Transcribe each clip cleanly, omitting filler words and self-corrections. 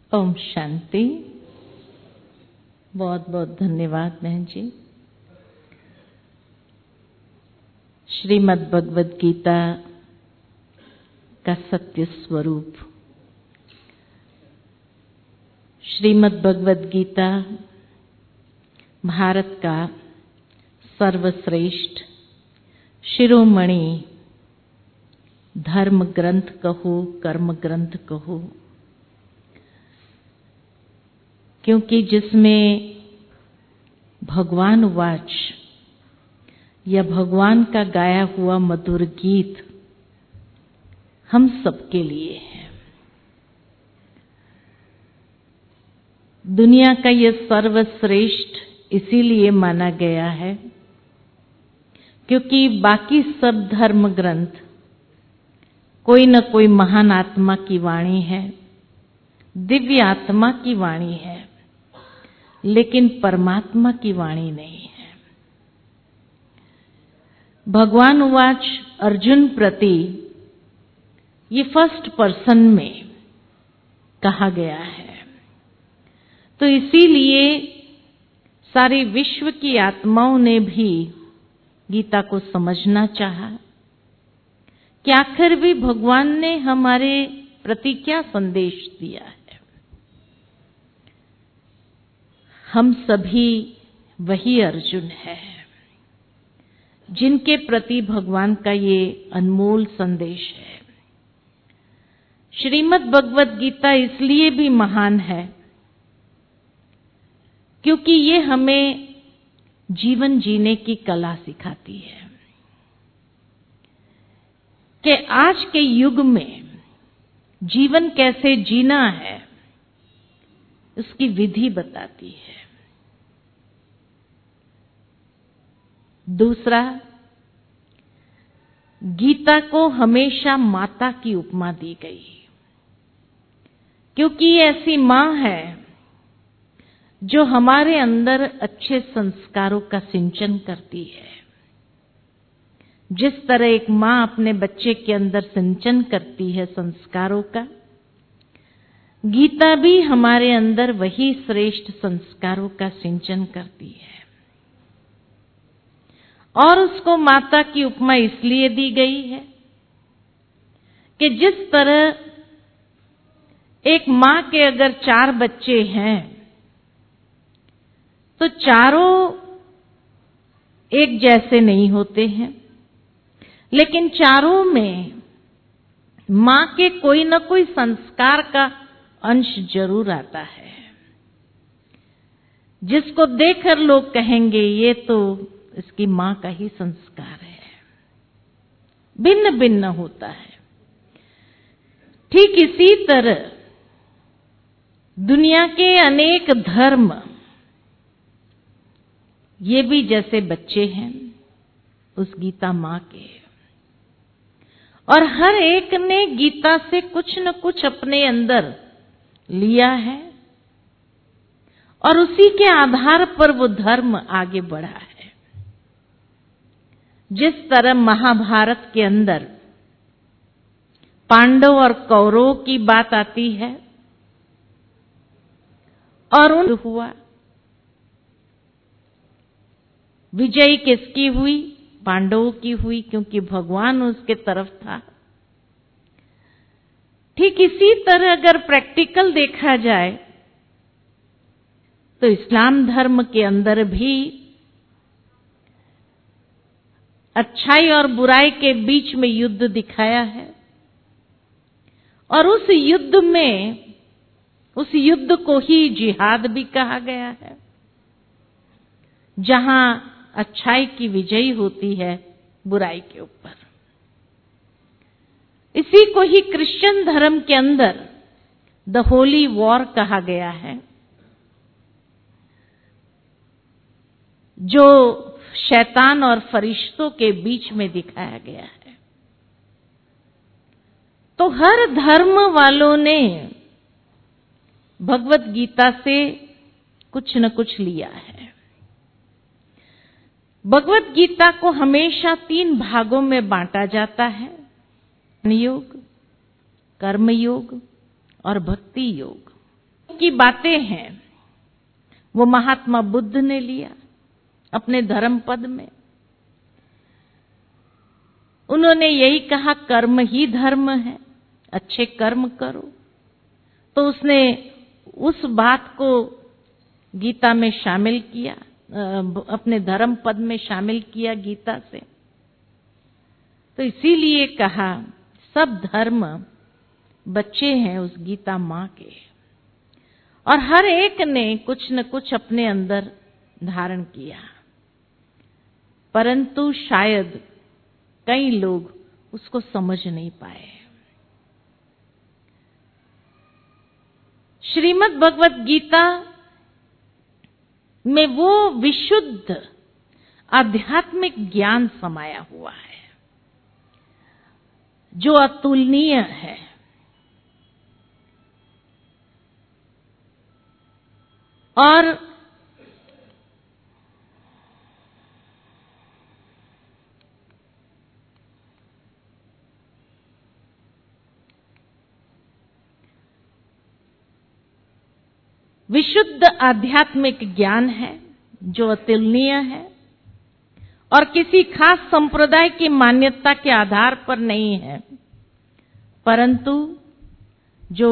ओम शांति। बहुत बहुत धन्यवाद बहन जी। श्रीमद् भगवद गीता का सत्य स्वरूप। श्रीमद् भगवद गीता भारत का सर्वश्रेष्ठ शिरोमणि धर्म ग्रंथ कहो, कर्म ग्रंथ कहो, क्योंकि जिसमें भगवान वाच या भगवान का गाया हुआ मधुर गीत हम सबके लिए है। दुनिया का यह सर्वश्रेष्ठ इसीलिए माना गया है क्योंकि बाकी सब धर्म ग्रंथ कोई न कोई महान आत्मा की वाणी है, दिव्य आत्मा की वाणी है, लेकिन परमात्मा की वाणी नहीं है। भगवान वाच अर्जुन प्रति ये फर्स्ट पर्सन में कहा गया है, तो इसीलिए सारे विश्व की आत्माओं ने भी गीता को समझना चाहा कि आखिर भी भगवान ने हमारे प्रति क्या संदेश दिया है। हम सभी वही अर्जुन है जिनके प्रति भगवान का ये अनमोल संदेश है। श्रीमद् भगवद गीता इसलिए भी महान है क्योंकि ये हमें जीवन जीने की कला सिखाती है कि आज के युग में जीवन कैसे जीना है, उसकी विधि बताती है। दूसरा, गीता को हमेशा माता की उपमा दी गई क्योंकि ये ऐसी मां है जो हमारे अंदर अच्छे संस्कारों का सिंचन करती है। जिस तरह एक मां अपने बच्चे के अंदर सिंचन करती है संस्कारों का, गीता भी हमारे अंदर वही श्रेष्ठ संस्कारों का सिंचन करती है। और उसको माता की उपमा इसलिए दी गई है कि जिस तरह एक मां के अगर 4 बच्चे हैं तो चारों एक जैसे नहीं होते हैं, लेकिन चारों में मां के कोई न कोई संस्कार का अंश जरूर आता है, जिसको देखकर लोग कहेंगे ये तो इसकी मां का ही संस्कार है। भिन्न भिन्न होता है। ठीक इसी तरह दुनिया के अनेक धर्म ये भी जैसे बच्चे हैं उस गीता मां के, और हर एक ने गीता से कुछ न कुछ अपने अंदर लिया है और उसी के आधार पर वो धर्म आगे बढ़ा है। जिस तरह महाभारत के अंदर पांडव और कौरवों की बात आती है और उन हुआ, विजय किसकी हुई? पांडवों की हुई, क्योंकि भगवान उसके तरफ था। ठीक इसी तरह अगर प्रैक्टिकल देखा जाए तो इस्लाम धर्म के अंदर भी अच्छाई और बुराई के बीच में युद्ध दिखाया है और उस युद्ध को ही जिहाद भी कहा गया है, जहां अच्छाई की विजय होती है बुराई के ऊपर। इसी को ही क्रिश्चियन धर्म के अंदर द होली वॉर कहा गया है, जो शैतान और फरिश्तों के बीच में दिखाया गया है। तो हर धर्म वालों ने भगवत गीता से कुछ न कुछ लिया है। भगवत गीता को हमेशा 3 भागों में बांटा जाता है, ज्ञान योग, कर्म योग और भक्ति योग। की बातें हैं वो महात्मा बुद्ध ने लिया अपने धर्म पद में। उन्होंने यही कहा कर्म ही धर्म है, अच्छे कर्म करो। तो उसने उस बात को गीता में शामिल किया, अपने धर्म पद में शामिल किया गीता से। तो इसीलिए कहा सब धर्म बच्चे हैं उस गीता मां के, और हर एक ने कुछ न कुछ अपने अंदर धारण किया, परंतु शायद कई लोग उसको समझ नहीं पाए। श्रीमद् भगवत गीता में वो विशुद्ध आध्यात्मिक ज्ञान समाया हुआ है जो अतुलनीय है। और विशुद्ध आध्यात्मिक ज्ञान है जो अतुलनीय है और किसी खास संप्रदाय की मान्यता के आधार पर नहीं है, परंतु जो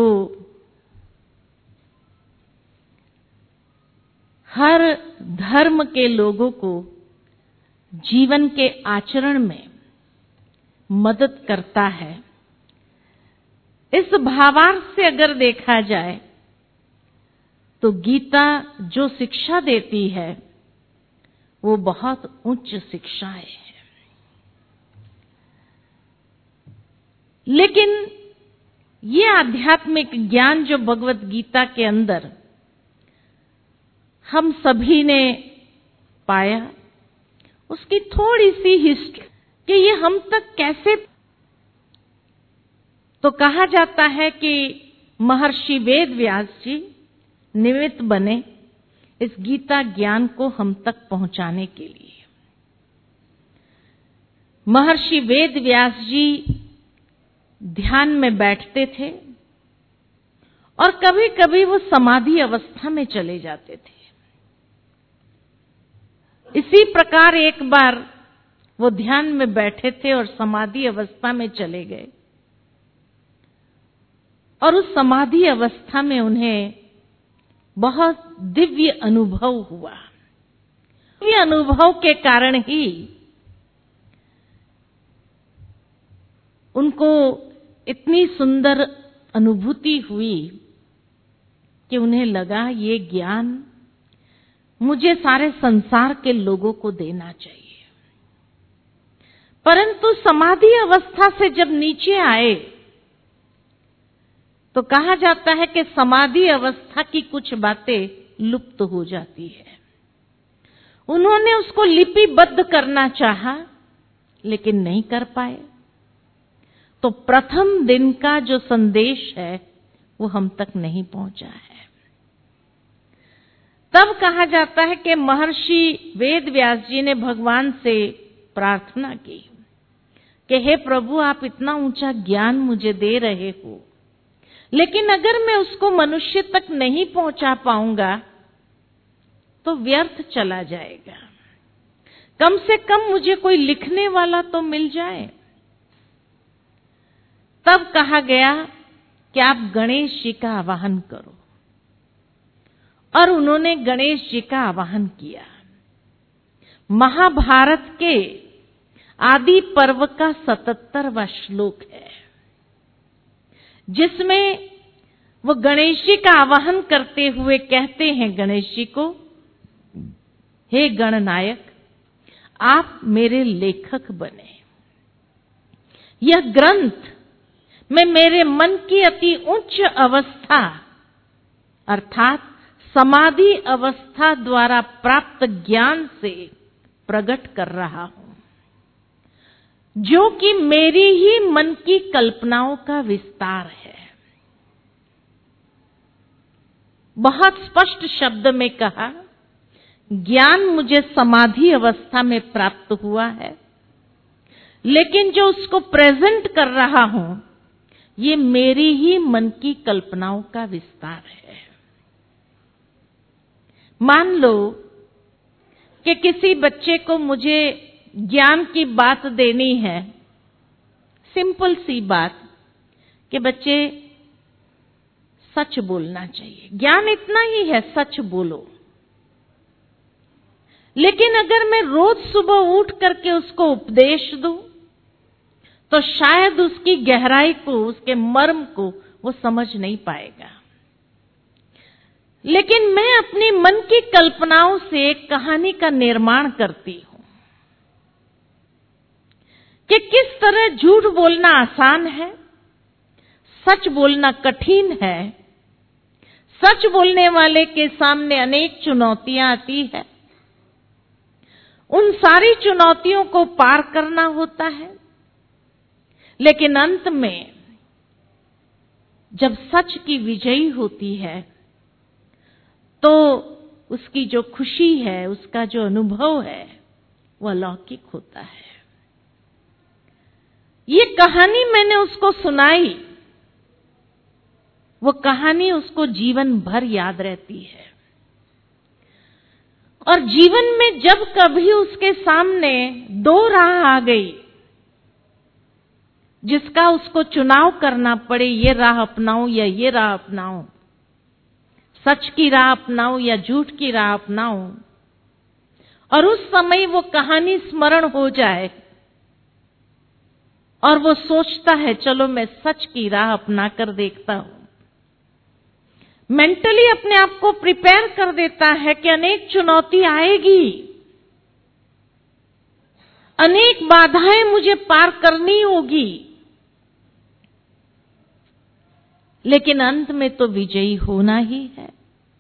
हर धर्म के लोगों को जीवन के आचरण में मदद करता है। इस भावार्थ से अगर देखा जाए तो गीता जो शिक्षा देती है वो बहुत उच्च शिक्षाएं है। लेकिन ये आध्यात्मिक ज्ञान जो भगवत गीता के अंदर हम सभी ने पाया, उसकी थोड़ी सी हिस्ट्री कि ये हम तक कैसे, तो कहा जाता है कि महर्षि वेद व्यास जी निमित्त बने इस गीता ज्ञान को हम तक पहुंचाने के लिए। महर्षि वेद व्यास जी ध्यान में बैठते थे और कभी कभी वो समाधि अवस्था में चले जाते थे। इसी प्रकार एक बार वो ध्यान में बैठे थे और समाधि अवस्था में चले गए, और उस समाधि अवस्था में उन्हें बहुत दिव्य अनुभव हुआ। दिव्य अनुभव के कारण ही उनको इतनी सुंदर अनुभूति हुई कि उन्हें लगा ये ज्ञान मुझे सारे संसार के लोगों को देना चाहिए। परंतु समाधि अवस्था से जब नीचे आए तो कहा जाता है कि समाधि अवस्था की कुछ बातें लुप्त हो जाती है। उन्होंने उसको लिपिबद्ध करना चाहा लेकिन नहीं कर पाए। तो प्रथम दिन का जो संदेश है वो हम तक नहीं पहुंचा है। तब कहा जाता है कि महर्षि वेद व्यास जी ने भगवान से प्रार्थना की कि हे प्रभु, आप इतना ऊंचा ज्ञान मुझे दे रहे हो, लेकिन अगर मैं उसको मनुष्य तक नहीं पहुंचा पाऊंगा तो व्यर्थ चला जाएगा। कम से कम मुझे कोई लिखने वाला तो मिल जाए। तब कहा गया कि आप गणेश जी का आवाहन करो, और उन्होंने गणेश जी का आवाहन किया। महाभारत के आदि पर्व का 77वां श्लोक है जिसमें वो गणेश जी का आवाहन करते हुए कहते हैं गणेश जी को, हे गणनायक, आप मेरे लेखक बने। यह ग्रंथ में मेरे मन की अति उच्च अवस्था अर्थात समाधि अवस्था द्वारा प्राप्त ज्ञान से प्रकट कर रहा हूं, जो कि मेरी ही मन की कल्पनाओं का विस्तार है। बहुत स्पष्ट शब्द में कहा, ज्ञान मुझे समाधि अवस्था में प्राप्त हुआ है, लेकिन जो उसको प्रेजेंट कर रहा हूं ये मेरी ही मन की कल्पनाओं का विस्तार है। मान लो कि किसी बच्चे को मुझे ज्ञान की बात देनी है, सिंपल सी बात कि बच्चे सच बोलना चाहिए। ज्ञान इतना ही है, सच बोलो। लेकिन अगर मैं रोज सुबह उठ करके उसको उपदेश दूं, तो शायद उसकी गहराई को, उसके मर्म को वो समझ नहीं पाएगा। लेकिन मैं अपनी मन की कल्पनाओं से एक कहानी का निर्माण करती हूं कि किस तरह झूठ बोलना आसान है, सच बोलना कठिन है। सच बोलने वाले के सामने अनेक चुनौतियां आती है, उन सारी चुनौतियों को पार करना होता है। लेकिन अंत में जब सच की विजयी होती है तो उसकी जो खुशी है, उसका जो अनुभव है, वह अलौकिक होता है। ये कहानी मैंने उसको सुनाई, वो कहानी उसको जीवन भर याद रहती है। और जीवन में जब कभी उसके सामने दो राह आ गई, जिसका उसको चुनाव करना पड़े, ये राह अपनाऊं या ये राह अपनाऊं, सच की राह अपनाऊं या झूठ की राह अपनाऊं, और उस समय वो कहानी स्मरण हो जाए और वो सोचता है चलो मैं सच की राह अपना कर देखता हूं, मेंटली अपने आप को प्रिपेयर कर देता है कि अनेक चुनौती आएगी, अनेक बाधाएं मुझे पार करनी होगी, लेकिन अंत में तो विजयी होना ही है।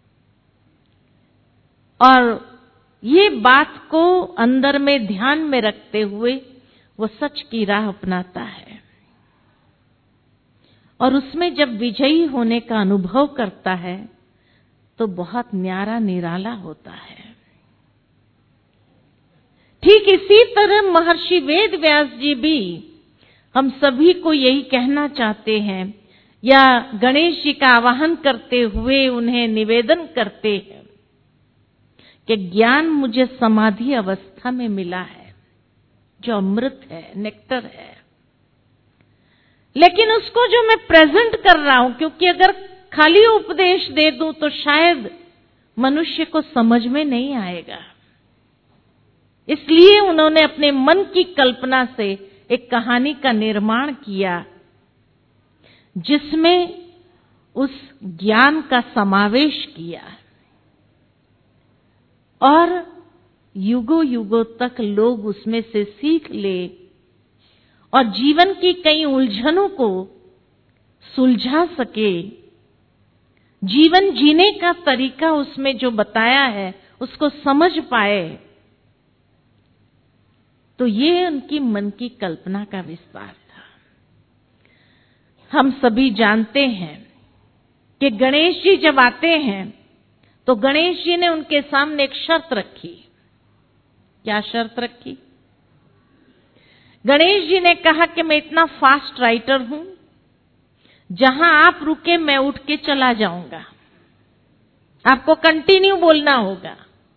और ये बात को अंदर में ध्यान में रखते हुए वो सच की राह अपनाता है और उसमें जब विजयी होने का अनुभव करता है तो बहुत न्यारा निराला होता है। ठीक इसी तरह महर्षि वेद व्यास जी भी हम सभी को यही कहना चाहते हैं, या गणेश जी का आवाहन करते हुए उन्हें निवेदन करते हैं कि ज्ञान मुझे समाधि अवस्था में मिला है, जो अमृत है, नेक्टर है। लेकिन उसको जो मैं प्रेजेंट कर रहा हूं, क्योंकि अगर खाली उपदेश दे दूं तो शायद मनुष्य को समझ में नहीं आएगा, इसलिए उन्होंने अपने मन की कल्पना से एक कहानी का निर्माण किया जिसमें उस ज्ञान का समावेश किया और युगों युगों तक लोग उसमें से सीख ले और जीवन की कई उलझनों को सुलझा सके। जीवन जीने का तरीका उसमें जो बताया है उसको समझ पाए। तो ये उनकी मन की कल्पना का विस्तार था। हम सभी जानते हैं कि गणेश जी जब आते हैं तो गणेश जी ने उनके सामने एक शर्त रखी। क्या शर्त रखी? गणेश जी ने कहा कि मैं इतना फास्ट राइटर हूं, जहां आप रुके मैं उठ के चला जाऊंगा, आपको कंटिन्यू बोलना होगा।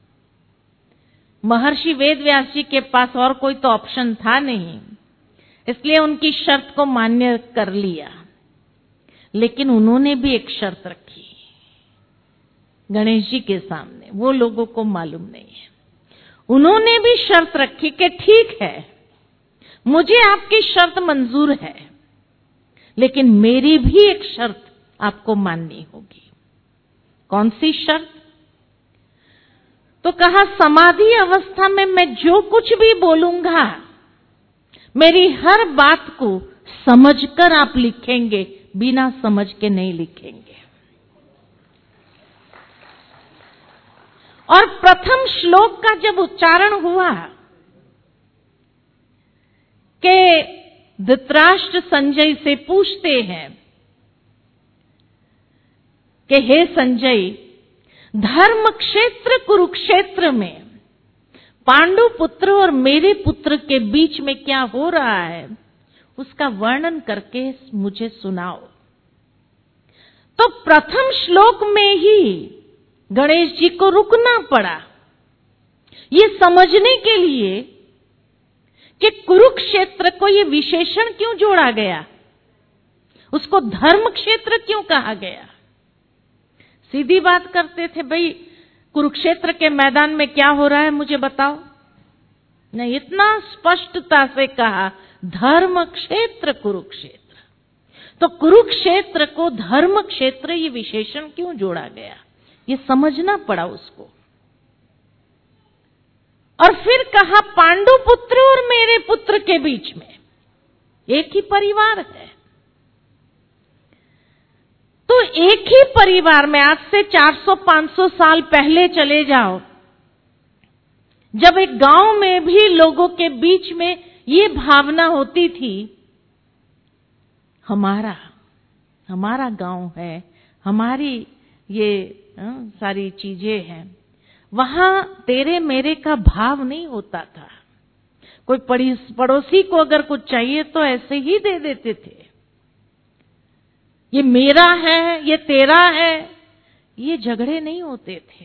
महर्षि वेदव्यास जी के पास और कोई तो ऑप्शन था नहीं, इसलिए उनकी शर्त को मान्य कर लिया। लेकिन उन्होंने भी एक शर्त रखी गणेश जी के सामने, वो लोगों को मालूम नहीं है। उन्होंने भी शर्त रखी कि ठीक है, मुझे आपकी शर्त मंजूर है, लेकिन मेरी भी एक शर्त आपको माननी होगी। कौन सी शर्त? तो कहा समाधि अवस्था में मैं जो कुछ भी बोलूंगा, मेरी हर बात को समझकर आप लिखेंगे, बिना समझ के नहीं लिखेंगे। और प्रथम श्लोक का जब उच्चारण हुआ कि धृतराष्ट्र संजय से पूछते हैं कि हे संजय, धर्म क्षेत्र कुरुक्षेत्र में पांडु पुत्र और मेरे पुत्र के बीच में क्या हो रहा है, उसका वर्णन करके मुझे सुनाओ। तो प्रथम श्लोक में ही गणेश जी को रुकना पड़ा ये समझने के लिए कि कुरुक्षेत्र को ये विशेषण क्यों जोड़ा गया, उसको धर्म क्षेत्र क्यों कहा गया। सीधी बात करते थे, भाई कुरुक्षेत्र के मैदान में क्या हो रहा है मुझे बताओ। नहीं, इतना स्पष्टता से कहा धर्म क्षेत्र कुरुक्षेत्र। तो कुरुक्षेत्र को धर्म क्षेत्र ये विशेषण क्यों जोड़ा गया, ये समझना पड़ा उसको। और फिर कहा पांडु पुत्र और मेरे पुत्र के बीच में एक ही परिवार है। तो एक ही परिवार में आज से 400-500 साल पहले चले जाओ, जब एक गांव में भी लोगों के बीच में ये भावना होती थी, हमारा गांव है, हमारी ये सारी चीजें हैं, वहां तेरे मेरे का भाव नहीं होता था। कोई पड़ोसी को अगर कुछ चाहिए तो ऐसे ही दे देते थे। ये मेरा है, ये तेरा है, ये झगड़े नहीं होते थे।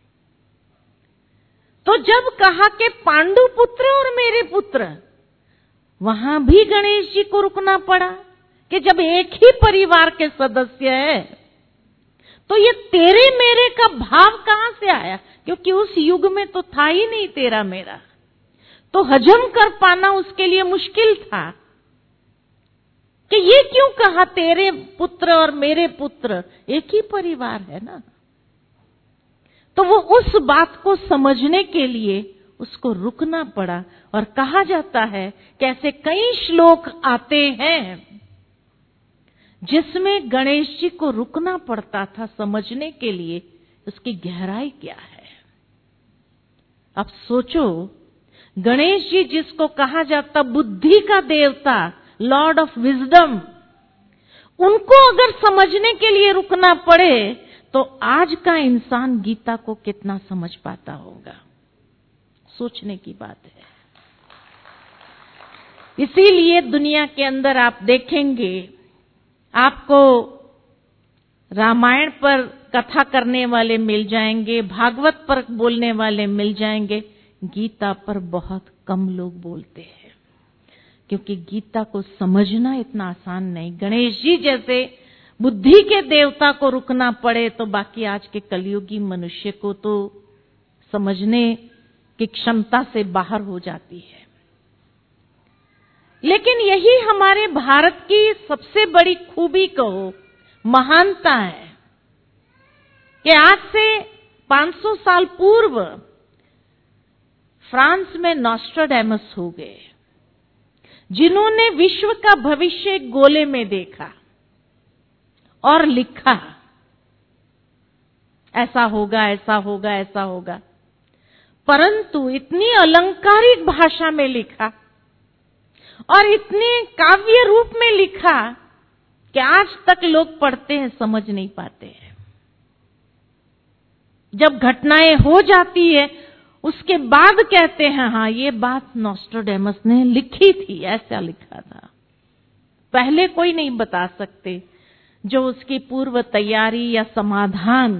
तो जब कहा कि पांडु पुत्र और मेरे पुत्र, वहां भी गणेश जी को रुकना पड़ा कि जब एक ही परिवार के सदस्य है तो ये तेरे मेरे का भाव कहां से आया, क्योंकि उस युग में तो था ही नहीं तेरा मेरा, तो हजम कर पाना उसके लिए मुश्किल था कि ये क्यों कहा तेरे पुत्र और मेरे पुत्र, एक ही परिवार है ना। तो वो उस बात को समझने के लिए उसको रुकना पड़ा। और कहा जाता है कि ऐसे कई श्लोक आते हैं जिसमें गणेश जी को रुकना पड़ता था समझने के लिए उसकी गहराई क्या है। अब सोचो, गणेश जी जिसको कहा जाता बुद्धि का देवता, लॉर्ड ऑफ विजडम, उनको अगर समझने के लिए रुकना पड़े तो आज का इंसान गीता को कितना समझ पाता होगा, सोचने की बात है। इसीलिए दुनिया के अंदर आप देखेंगे, आपको रामायण पर कथा करने वाले मिल जाएंगे, भागवत पर बोलने वाले मिल जाएंगे, गीता पर बहुत कम लोग बोलते हैं, क्योंकि गीता को समझना इतना आसान नहीं। गणेश जी जैसे बुद्धि के देवता को रुकना पड़े तो बाकी आज के कलयुगी मनुष्य को तो समझने की क्षमता से बाहर हो जाती है। लेकिन यही हमारे भारत की सबसे बड़ी खूबी कहो, महानता है कि आज से 500 साल पूर्व फ्रांस में नॉस्ट्राडेमस हो गए, जिन्होंने विश्व का भविष्य गोले में देखा और लिखा, ऐसा होगा, ऐसा होगा, ऐसा होगा, परंतु इतनी अलंकारिक भाषा में लिखा और इतने काव्य रूप में लिखा कि आज तक लोग पढ़ते हैं, समझ नहीं पाते हैं। जब घटनाएं हो जाती है उसके बाद कहते हैं हाँ ये बात नॉस्ट्राडेमस ने लिखी थी, ऐसा लिखा था। पहले कोई नहीं बता सकते जो उसकी पूर्व तैयारी या समाधान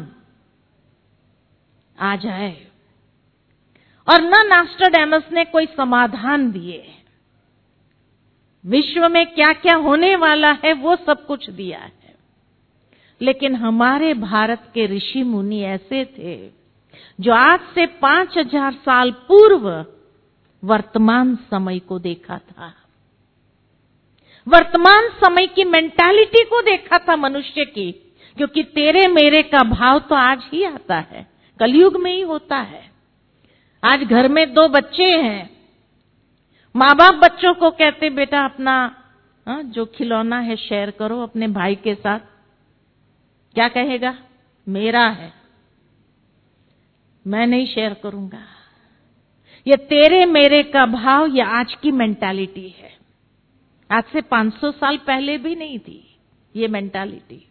आ जाए, और न नॉस्ट्राडेमस ने कोई समाधान दिए। विश्व में क्या क्या होने वाला है वो सब कुछ दिया है, लेकिन हमारे भारत के ऋषि मुनि ऐसे थे जो आज से 5000 साल पूर्व वर्तमान समय को देखा था, वर्तमान समय की मेंटालिटी को देखा था मनुष्य की, क्योंकि तेरे मेरे का भाव तो आज ही आता है, कलयुग में ही होता है। आज घर में 2 बच्चे हैं, माँ बाप बच्चों को कहते बेटा अपना जो खिलौना है शेयर करो अपने भाई के साथ, क्या कहेगा, मेरा है, मैं नहीं शेयर करूंगा। ये तेरे मेरे का भाव ये आज की मेंटालिटी है, आज से 500 साल पहले भी नहीं थी ये मेंटालिटी।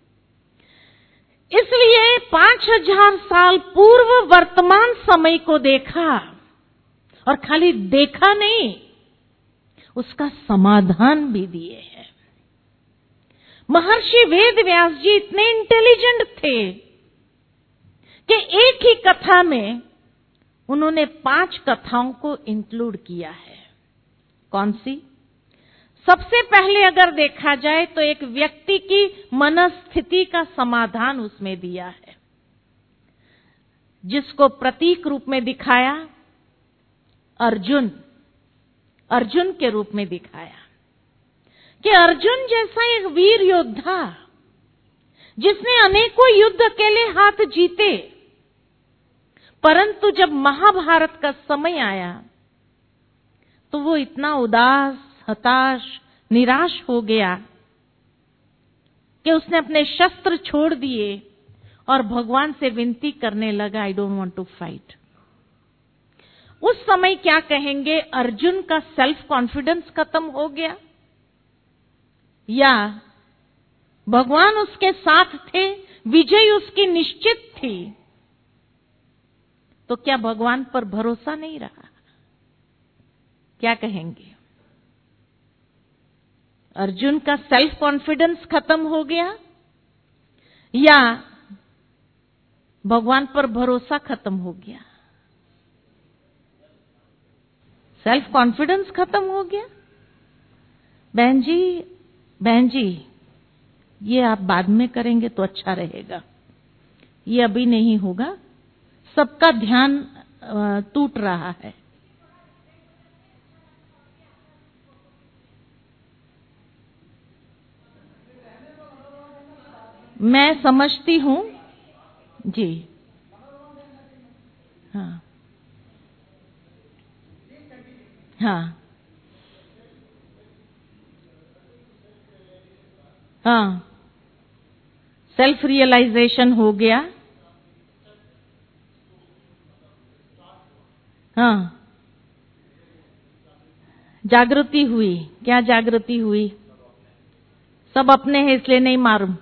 इसलिए 5000 साल पूर्व वर्तमान समय को देखा, और खाली देखा नहीं, उसका समाधान भी दिए हैं। महर्षि वेद व्यास जी इतने इंटेलिजेंट थे कि एक ही कथा में उन्होंने 5 कथाओं को इंक्लूड किया है। कौन सी? सबसे पहले अगर देखा जाए तो एक व्यक्ति की मनस्थिति का समाधान उसमें दिया है, जिसको प्रतीक रूप में दिखाया, अर्जुन के रूप में दिखाया कि अर्जुन जैसा एक वीर योद्धा जिसने अनेकों युद्ध अकेले हाथ जीते, परंतु जब महाभारत का समय आया तो वो इतना उदास, हताश, निराश हो गया कि उसने अपने शस्त्र छोड़ दिए और भगवान से विनती करने लगा, I don't want to fight. उस समय क्या कहेंगे, अर्जुन का सेल्फ कॉन्फिडेंस खत्म हो गया या भगवान उसके साथ थे, विजय उसकी निश्चित थी, तो क्या भगवान पर भरोसा नहीं रहा? क्या कहेंगे? अर्जुन का सेल्फ कॉन्फिडेंस खत्म हो गया या भगवान पर भरोसा खत्म हो गया? सेल्फ कॉन्फिडेंस खत्म हो गया। बहन जी, ये आप बाद में करेंगे तो अच्छा रहेगा, ये अभी नहीं होगा, सबका ध्यान टूट रहा है। मैं समझती हूं जी। हाँ हाँ हाँ, सेल्फ रियलाइजेशन हो गया। हाँ, जागृति हुई। क्या जागृति हुई? सब अपने हैं इसलिए नहीं मारूं।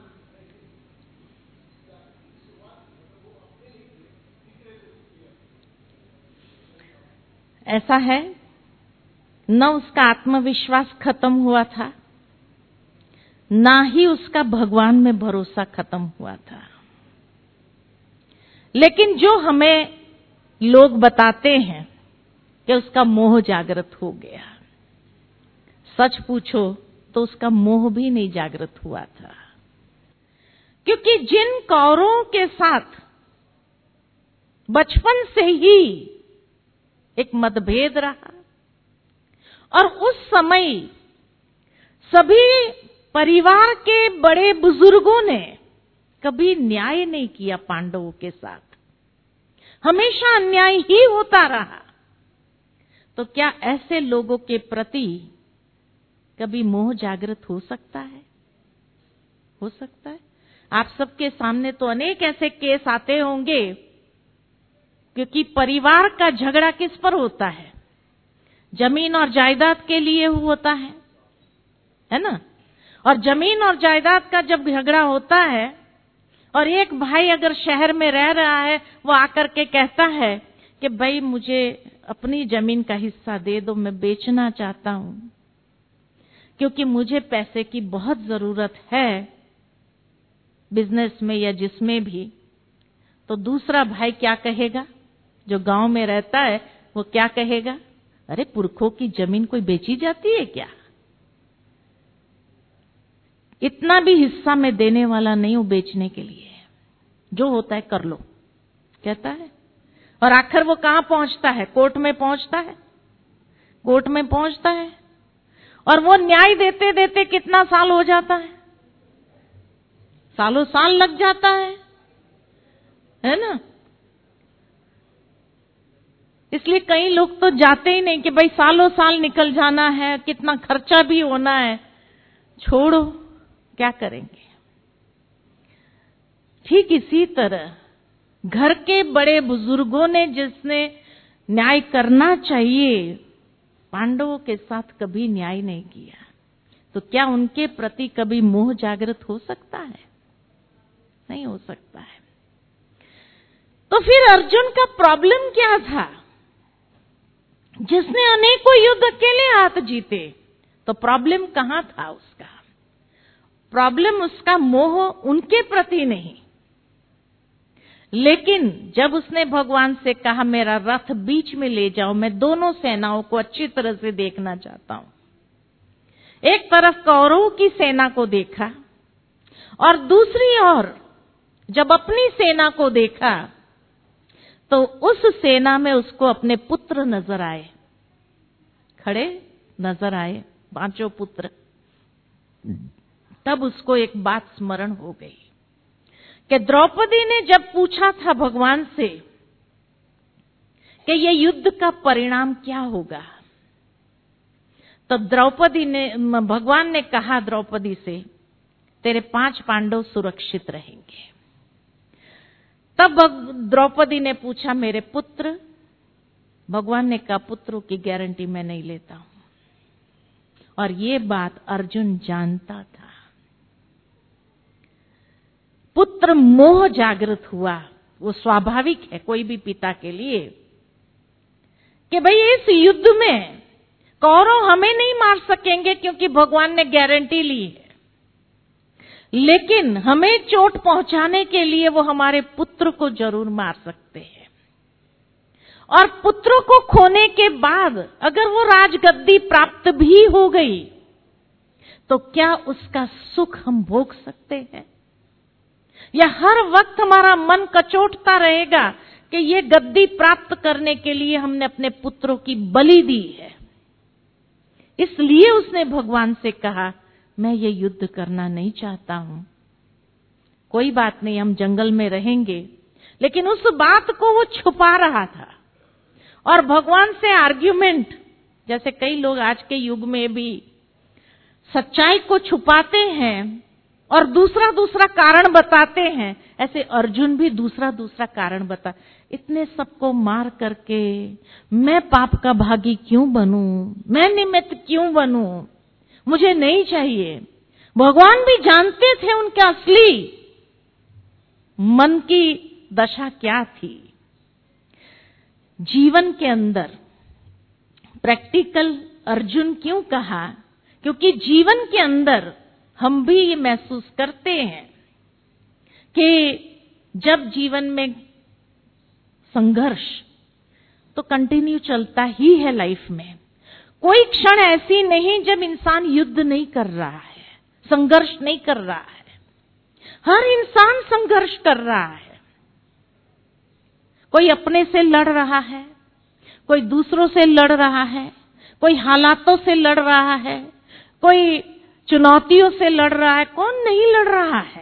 ऐसा है, न उसका आत्मविश्वास खत्म हुआ था, ना ही उसका भगवान में भरोसा खत्म हुआ था। लेकिन जो हमें लोग बताते हैं कि उसका मोह जागृत हो गया, सच पूछो तो उसका मोह भी नहीं जागृत हुआ था, क्योंकि जिन कौरवों के साथ बचपन से ही एक मतभेद रहा और उस समय सभी परिवार के बड़े बुजुर्गों ने कभी न्याय नहीं किया पांडवों के साथ, हमेशा अन्याय ही होता रहा, तो क्या ऐसे लोगों के प्रति कभी मोह जागृत हो सकता है? हो सकता है। आप सबके सामने तो अनेक ऐसे केस आते होंगे, क्योंकि परिवार का झगड़ा किस पर होता है? जमीन और जायदाद के लिए होता है ना? और जमीन और जायदाद का जब झगड़ा होता है और एक भाई अगर शहर में रह रहा है, वो आकर के कहता है कि भाई मुझे अपनी जमीन का हिस्सा दे दो, मैं बेचना चाहता हूं क्योंकि मुझे पैसे की बहुत जरूरत है बिजनेस में या जिसमें भी। तो दूसरा भाई क्या कहेगा? जो गांव में रहता है वो क्या कहेगा? अरे पुरखों की जमीन कोई बेची जाती है क्या? इतना भी हिस्सा में देने वाला नहीं हूं बेचने के लिए, जो होता है कर लो, कहता है। और आखिर वो कहां पहुंचता है? कोर्ट में पहुंचता है। कोर्ट में पहुंचता है और वो न्याय देते देते कितना साल हो जाता है? सालों साल लग जाता है ना? इसलिए कई लोग तो जाते ही नहीं कि भाई सालों साल निकल जाना है, कितना खर्चा भी होना है, छोड़ो, क्या करेंगे। ठीक इसी तरह घर के बड़े बुजुर्गों ने जिसने न्याय करना चाहिए, पांडवों के साथ कभी न्याय नहीं किया, तो क्या उनके प्रति कभी मोह जागृत हो सकता है? नहीं हो सकता है। तो फिर अर्जुन का प्रॉब्लम क्या था? जिसने अनेकों युद्ध अकेले हाथ जीते, तो प्रॉब्लम कहां था उसका? प्रॉब्लम उसका मोह उनके प्रति नहीं, लेकिन जब उसने भगवान से कहा मेरा रथ बीच में ले जाओ, मैं दोनों सेनाओं को अच्छी तरह से देखना चाहता हूं। एक तरफ कौरवों की सेना को देखा और दूसरी ओर जब अपनी सेना को देखा तो उस सेना में उसको अपने पुत्र नजर आए, खड़े नजर आए, 5 पुत्र। तब उसको एक बात स्मरण हो गई कि द्रौपदी ने जब पूछा था भगवान से कि ये युद्ध का परिणाम क्या होगा, तो भगवान ने कहा द्रौपदी से तेरे 5 पांडव सुरक्षित रहेंगे। तब द्रौपदी ने पूछा मेरे पुत्र, भगवान ने कहा पुत्रों की गारंटी मैं नहीं लेता हूं। और ये बात अर्जुन जानता था। पुत्र मोह जागृत हुआ, वो स्वाभाविक है कोई भी पिता के लिए कि भाई इस युद्ध में कौरव हमें नहीं मार सकेंगे क्योंकि भगवान ने गारंटी ली है, लेकिन हमें चोट पहुंचाने के लिए वो हमारे पुत्र को जरूर मार सकते हैं। और पुत्रों को खोने के बाद अगर वो राजगद्दी प्राप्त भी हो गई तो क्या उसका सुख हम भोग सकते हैं, या हर वक्त हमारा मन कचोटता रहेगा कि ये गद्दी प्राप्त करने के लिए हमने अपने पुत्रों की बलि दी है। इसलिए उसने भगवान से कहा मैं ये युद्ध करना नहीं चाहता हूं, कोई बात नहीं हम जंगल में रहेंगे। लेकिन उस बात को वो छुपा रहा था और भगवान से आर्ग्यूमेंट, जैसे कई लोग आज के युग में भी सच्चाई को छुपाते हैं और दूसरा कारण बताते हैं, ऐसे अर्जुन भी दूसरा कारण बता, इतने सबको मार करके मैं पाप का भागी क्यों बनूं, मैं निमित्त क्यों बनूं, मुझे नहीं चाहिए। भगवान भी जानते थे उनके असली मन की दशा क्या थी। जीवन के अंदर प्रैक्टिकल अर्जुन क्यों कहा, क्योंकि जीवन के अंदर हम भी ये महसूस करते हैं कि जब जीवन में संघर्ष तो कंटिन्यू चलता ही है लाइफ में, कोई क्षण ऐसी नहीं जब इंसान युद्ध नहीं कर रहा है, संघर्ष नहीं कर रहा है। हर इंसान संघर्ष कर रहा है, कोई अपने से लड़ रहा है, कोई दूसरों से लड़ रहा है, कोई हालातों से लड़ रहा है, कोई चुनौतियों से लड़ रहा है, कौन नहीं लड़ रहा है।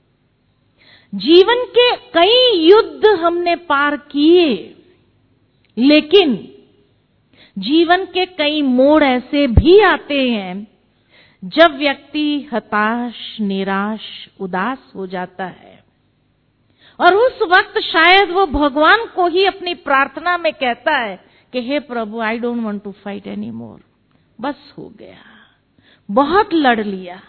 जीवन के कई युद्ध हमने पार किए, लेकिन जीवन के कई मोड़ ऐसे भी आते हैं जब व्यक्ति हताश, निराश, उदास हो जाता है और उस वक्त शायद वो भगवान को ही अपनी प्रार्थना में कहता है कि हे प्रभु I don't want to fight any more, बस हो गया, बहुत लड़ लिया।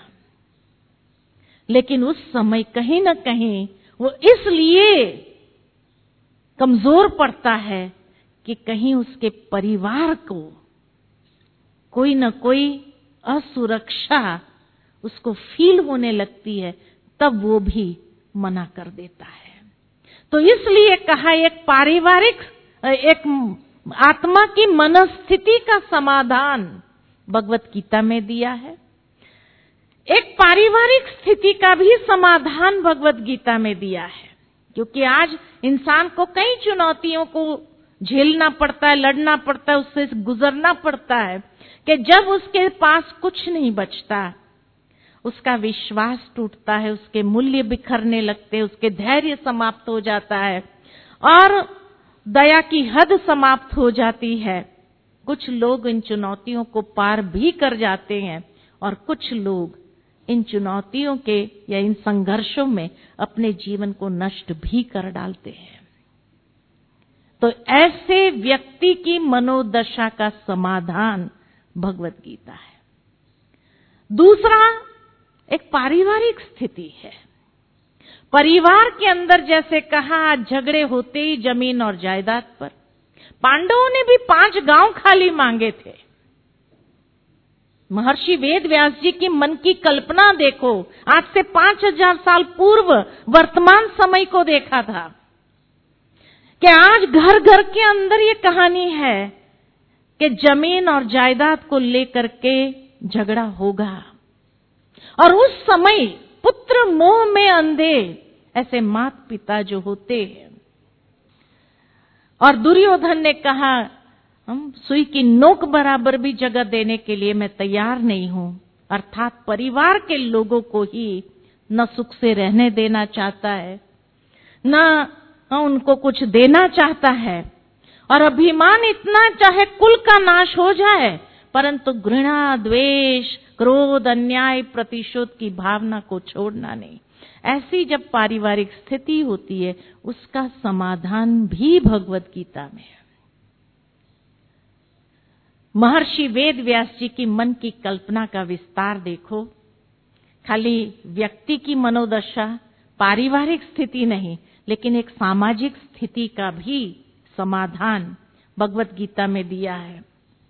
लेकिन उस समय कहीं ना कहीं वो इसलिए कमजोर पड़ता है कि कहीं उसके परिवार को कोई न कोई असुरक्षा उसको फील होने लगती है, तब वो भी मना कर देता है। तो इसलिए कहा एक पारिवारिक, एक आत्मा की मनस्थिति का समाधान भगवत गीता में दिया है, एक पारिवारिक स्थिति का भी समाधान भगवत गीता में दिया है। क्योंकि आज इंसान को कई चुनौतियों को झेलना पड़ता है, लड़ना पड़ता है, उससे गुजरना पड़ता है कि जब उसके पास कुछ नहीं बचता, उसका विश्वास टूटता है, उसके मूल्य बिखरने लगते हैं, उसके धैर्य समाप्त हो जाता है और दया की हद समाप्त हो जाती है। कुछ लोग इन चुनौतियों को पार भी कर जाते हैं और कुछ लोग इन चुनौतियों के या इन संघर्षों में अपने जीवन को नष्ट भी कर डालते हैं। तो ऐसे व्यक्ति की मनोदशा का समाधान भगवत गीता है। दूसरा एक पारिवारिक स्थिति है। परिवार के अंदर जैसे कहा झगड़े होते ही जमीन और जायदाद पर, पांडवों ने भी 5 गांव खाली मांगे थे। महर्षि वेद व्यास जी की मन की कल्पना देखो, आज से 5000 साल पूर्व वर्तमान समय को देखा था कि आज घर घर के अंदर ये कहानी है कि जमीन और जायदाद को लेकर के झगड़ा होगा। और उस समय पुत्र मोह में अंधे ऐसे माता पिता जो होते हैं। और दुर्योधन ने कहा, हम सुई की नोक बराबर भी जगह देने के लिए मैं तैयार नहीं हूं। अर्थात परिवार के लोगों को ही न सुख से रहने देना चाहता है, न उनको कुछ देना चाहता है। और अभिमान इतना, चाहे कुल का नाश हो जाए, परंतु घृणा, द्वेष, क्रोध, अन्याय, प्रतिशोध की भावना को छोड़ना नहीं। ऐसी जब पारिवारिक स्थिति होती है, उसका समाधान भी भगवत गीता में है। महर्षि वेद व्यास जी की मन की कल्पना का विस्तार देखो। खाली व्यक्ति की मनोदशा, पारिवारिक स्थिति नहीं, लेकिन एक सामाजिक स्थिति का भी समाधान भगवत गीता में दिया है।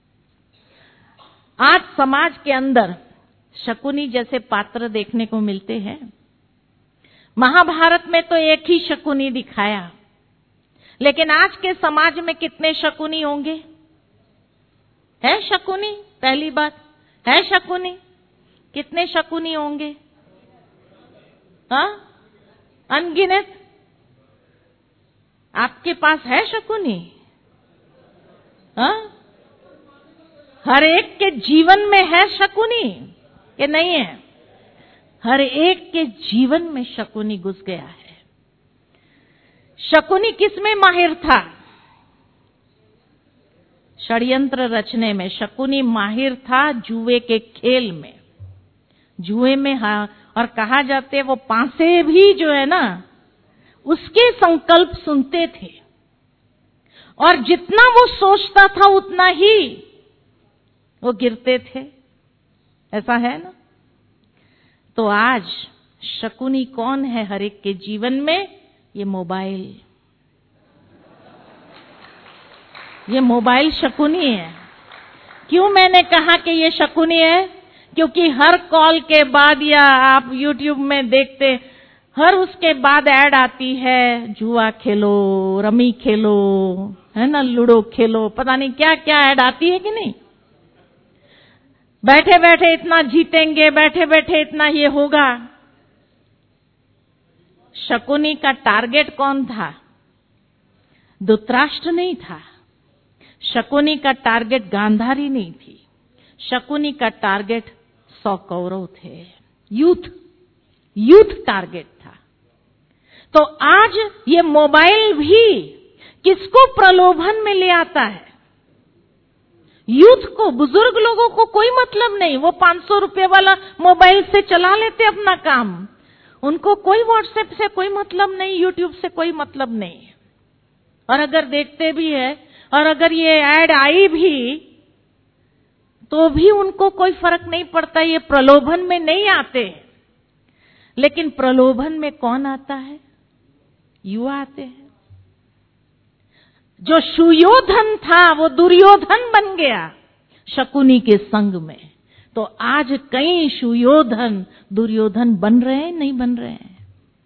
आज समाज के अंदर शकुनी जैसे पात्र देखने को मिलते हैं। महाभारत में तो एक ही शकुनी दिखाया, लेकिन आज के समाज में कितने शकुनी होंगे? है शकुनी? पहली बात, है शकुनी? कितने शकुनी होंगे? हाँ, अनगिनत। आपके पास है शकुनी? हाँ, हर एक के जीवन में है शकुनी कि नहीं है? हर एक के जीवन में शकुनी घुस गया है। शकुनी किसमें माहिर था? षड्यंत्र रचने में। शकुनी माहिर था जुए के खेल में, जुए में। हाँ, और कहा जाते वो पांसे भी जो है ना, उसके संकल्प सुनते थे, और जितना वो सोचता था उतना ही वो गिरते थे। ऐसा है ना? तो आज शकुनी कौन है हर एक के जीवन में? ये मोबाइल। ये मोबाइल शकुनी है। क्यों मैंने कहा कि ये शकुनी है? क्योंकि हर कॉल के बाद, या आप YouTube में देखते, हर उसके बाद ऐड आती है, जुआ खेलो, रमी खेलो, है ना, लूडो खेलो, पता नहीं क्या क्या ऐड आती है कि नहीं। बैठे बैठे इतना जीतेंगे, बैठे बैठे इतना ये होगा। शकुनी का टारगेट कौन था? धृतराष्ट्र नहीं था। शकुनी का टारगेट गांधारी नहीं थी। शकुनी का टारगेट 100 कौरव थे। यूथ टारगेट था। तो आज ये मोबाइल भी किसको प्रलोभन में ले आता है? यूथ को, बुजुर्ग लोगों को कोई मतलब नहीं। वो 500 रुपए वाला मोबाइल से चला लेते अपना काम। उनको कोई व्हाट्सएप से कोई मतलब नहीं, यूट्यूब से कोई मतलब नहीं। और अगर देखते भी है, और अगर ये ऐड आई भी, तो भी उनको कोई फर्क नहीं पड़ता। ये प्रलोभन में नहीं आते। लेकिन प्रलोभन में कौन आता है? युवा आते हैं। जो सुयोधन था वो दुर्योधन बन गया शकुनी के संग में। तो आज कई सुयोधन दुर्योधन बन रहे हैं, नहीं बन रहे हैं?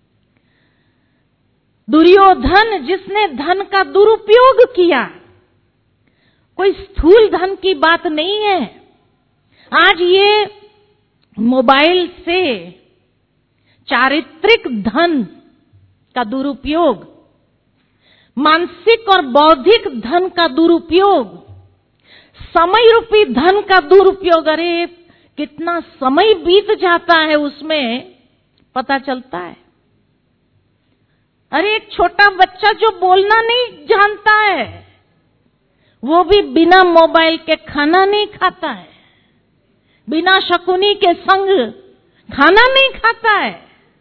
दुर्योधन जिसने धन का दुरुपयोग किया, कोई स्थूल धन की बात नहीं है। आज ये मोबाइल से चारित्रिक धन का दुरुपयोग, मानसिक और बौद्धिक धन का दुरुपयोग, समय रूपी धन का दुरुपयोग। अरे कितना समय बीत जाता है उसमें, पता चलता है। अरे एक छोटा बच्चा जो बोलना नहीं जानता है, वो भी बिना मोबाइल के खाना नहीं खाता है, बिना शकुनी के संग खाना नहीं खाता है।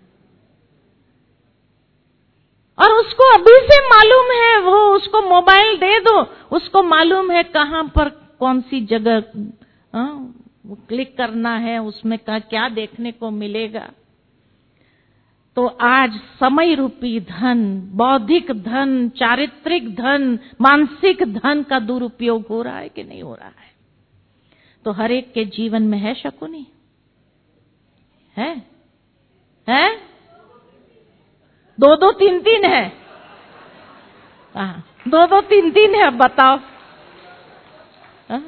और उसको अभी से मालूम है, वो उसको मोबाइल दे दो, उसको मालूम है कहां पर कौन सी जगह वो क्लिक करना है, उसमें क्या देखने को मिलेगा। तो आज समय रूपी धन, बौद्धिक धन, चारित्रिक धन, मानसिक धन का दुरुपयोग हो रहा है कि नहीं हो रहा है? तो हर एक के जीवन में है शकुनी? है? 2-2, 3-3 है। हाँ, 2-2 3-3 है, अब बताओ। हाँ?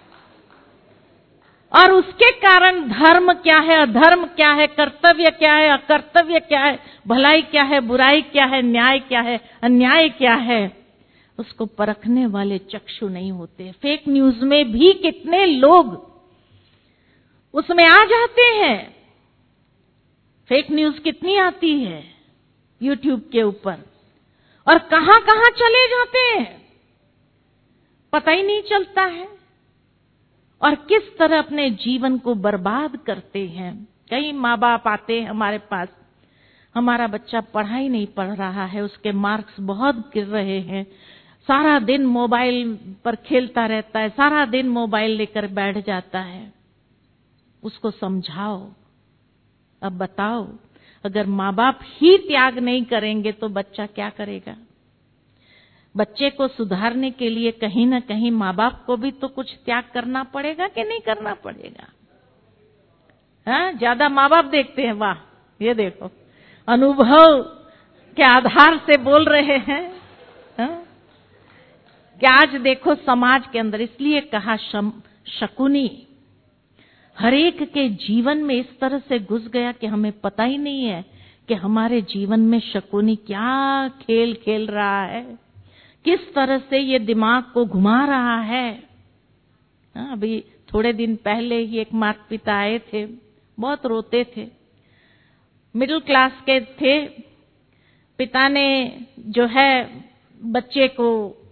और उसके कारण धर्म क्या है, अधर्म क्या है, कर्तव्य क्या है, अकर्तव्य क्या है, भलाई क्या है, बुराई क्या है, न्याय क्या है, अन्याय क्या है, उसको परखने वाले चक्षु नहीं होते। फेक न्यूज में भी कितने लोग उसमें आ जाते हैं। फेक न्यूज कितनी आती है यूट्यूब के ऊपर, और कहां कहां चले जाते हैं पता ही नहीं चलता है, और किस तरह अपने जीवन को बर्बाद करते हैं। कई माँ बाप आते हैं हमारे पास, हमारा बच्चा पढ़ाई नहीं पढ़ रहा है, उसके मार्क्स बहुत गिर रहे हैं, सारा दिन मोबाइल पर खेलता रहता है, सारा दिन मोबाइल लेकर बैठ जाता है। उसको समझाओ। अब बताओ, अगर माँ बाप ही त्याग नहीं करेंगे तो बच्चा क्या करेगा? बच्चे को सुधारने के लिए कहीं ना कहीं माँ बाप को भी तो कुछ त्याग करना पड़ेगा कि नहीं करना पड़ेगा? हाँ, ज्यादा माँ बाप देखते हैं, वाह ये देखो अनुभव के आधार से बोल रहे हैं। हाँ? कि आज देखो समाज के अंदर, इसलिए कहा शकुनी हर एक के जीवन में इस तरह से घुस गया कि हमें पता ही नहीं है कि हमारे जीवन में शकुनी क्या खेल खेल रहा है, किस तरह से ये दिमाग को घुमा रहा है। अभी थोड़े दिन पहले ही एक माता पिता आए थे, बहुत रोते थे, मिडिल क्लास के थे। पिता ने जो है बच्चे को,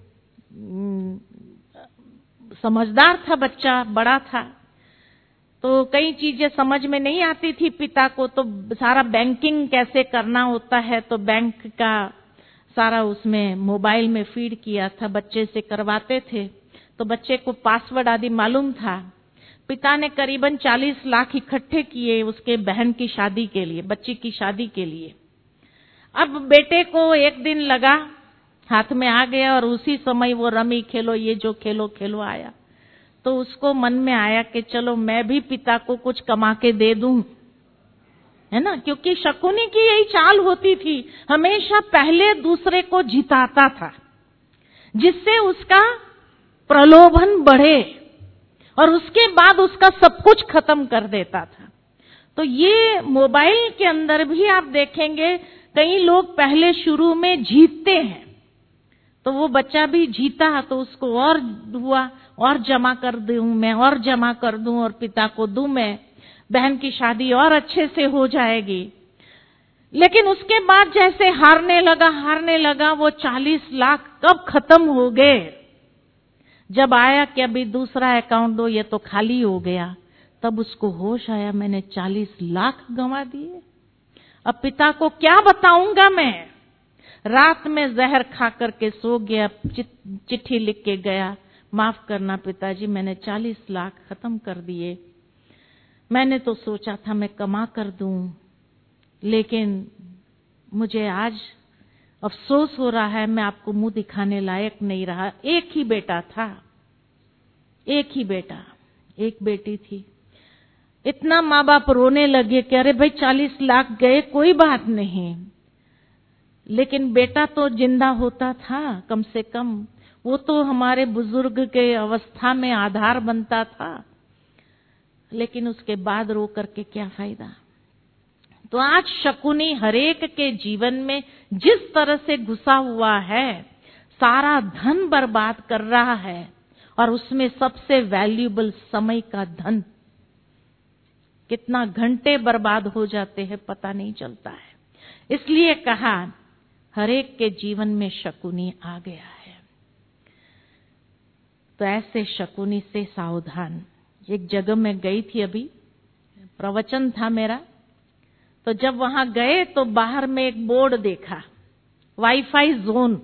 समझदार था बच्चा, बड़ा था, तो कई चीजें समझ में नहीं आती थी पिता को, तो सारा बैंकिंग कैसे करना होता है तो बैंक का सारा उसमें मोबाइल में फीड किया था, बच्चे से करवाते थे, तो बच्चे को पासवर्ड आदि मालूम था। पिता ने करीबन 40 लाख इकट्ठे किए उसके बहन की शादी के लिए, बच्ची की शादी के लिए। अब बेटे को एक दिन लगा, हाथ में आ गया, और उसी समय वो रमी खेलो, ये जो खेलो खेलो आया, तो उसको मन में आया कि चलो मैं भी पिता को कुछ कमा के दे दूं, है ना। क्योंकि शकुनी की यही चाल होती थी, हमेशा पहले दूसरे को जिताता था, जिससे उसका प्रलोभन बढ़े और उसके बाद उसका सब कुछ खत्म कर देता था। तो ये मोबाइल के अंदर भी आप देखेंगे कई लोग पहले शुरू में जीतते हैं, तो वो बच्चा भी जीता तो उसको और हुआ, और जमा कर दूं मैं, और जमा कर दूं, और पिता को दूं मैं, बहन की शादी और अच्छे से हो जाएगी। लेकिन उसके बाद जैसे हारने लगा, वो 40 लाख कब खत्म हो गए, जब आया कि अभी दूसरा अकाउंट दो, ये तो खाली हो गया, तब उसको होश आया मैंने 40 लाख गंवा दिए, अब पिता को क्या बताऊंगा मैं। रात में जहर खा करके सो गया, चिट्ठी लिख के गया, माफ करना पिताजी, मैंने 40 लाख खत्म कर दिए, मैंने तो सोचा था मैं कमा कर दूं, लेकिन मुझे आज अफसोस हो रहा है, मैं आपको मुंह दिखाने लायक नहीं रहा। एक ही बेटा था, एक ही बेटा, एक बेटी थी। इतना माँ बाप रोने लगे कि अरे भाई 40 लाख गए, कोई बात नहीं, लेकिन बेटा तो जिंदा होता था कम से कम, वो तो हमारे बुजुर्ग के अवस्था में आधार बनता था, लेकिन उसके बाद रो करके क्या फायदा। तो आज शकुनी हरेक के जीवन में जिस तरह से घुसा हुआ है, सारा धन बर्बाद कर रहा है, और उसमें सबसे वैल्यूएबल समय का धन, कितना घंटे बर्बाद हो जाते हैं पता नहीं चलता है। इसलिए कहा हरेक के जीवन में शकुनी आ गया है, तो ऐसे शकुनी से सावधान। एक जगह मैं गई थी, अभी प्रवचन था मेरा, तो जब वहां गए तो बाहर में एक बोर्ड देखा, वाईफाई जोन।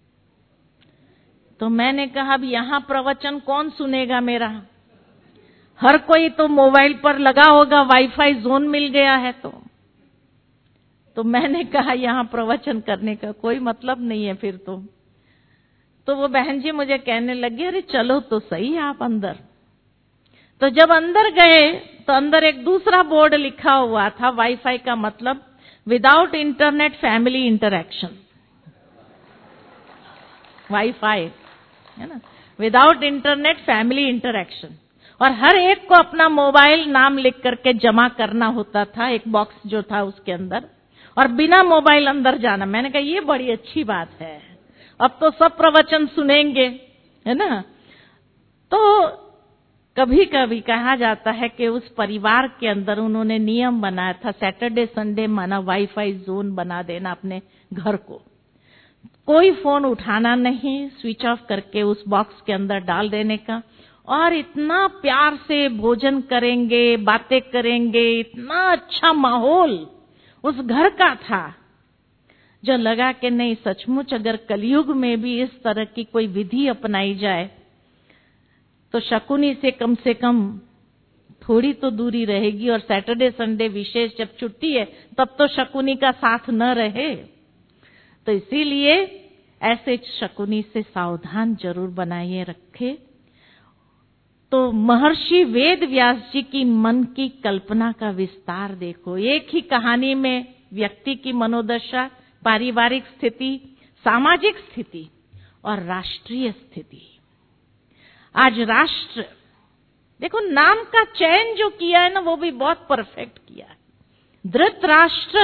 तो मैंने कहा अब यहां प्रवचन कौन सुनेगा मेरा, हर कोई तो मोबाइल पर लगा होगा, वाईफाई जोन मिल गया है। तो मैंने कहा यहां प्रवचन करने का कोई मतलब नहीं है फिर तो वो बहन जी मुझे कहने लगी अरे चलो तो सही आप अंदर। तो जब अंदर गए तो अंदर एक दूसरा बोर्ड लिखा हुआ था, वाईफाई का मतलब without internet family interaction. WiFi, है ना, विदाउट इंटरनेट फैमिली इंटरेक्शन। और हर एक को अपना मोबाइल नाम लिख करके जमा करना होता था, एक बॉक्स जो था उसके अंदर, और बिना मोबाइल अंदर जाना। मैंने कहा ये बड़ी अच्छी बात है, अब तो सब प्रवचन सुनेंगे, है ना। तो कभी कभी कहा जाता है कि उस परिवार के अंदर उन्होंने नियम बनाया था, सैटरडे संडे माना वाईफाई जोन बना देना अपने घर को। कोई फोन उठाना नहीं, स्विच ऑफ करके उस बॉक्स के अंदर डाल देने का, और इतना प्यार से भोजन करेंगे, बातें करेंगे, इतना अच्छा माहौल उस घर का था, जो लगा कि नहीं सचमुच अगर कलयुग में भी इस तरह की कोई विधि अपनाई जाए तो शकुनी से कम थोड़ी तो दूरी रहेगी। और सैटरडे संडे विशेष जब छुट्टी है तब तो शकुनी का साथ न रहे। तो इसीलिए ऐसे शकुनी से सावधान जरूर बनाइए रखे। तो महर्षि वेद व्यास जी की मन की कल्पना का विस्तार देखो। एक ही कहानी में व्यक्ति की मनोदशा, पारिवारिक स्थिति, सामाजिक स्थिति और राष्ट्रीय स्थिति। आज राष्ट्र देखो, नाम का चयन जो किया है ना वो भी बहुत परफेक्ट किया है। धृतराष्ट्र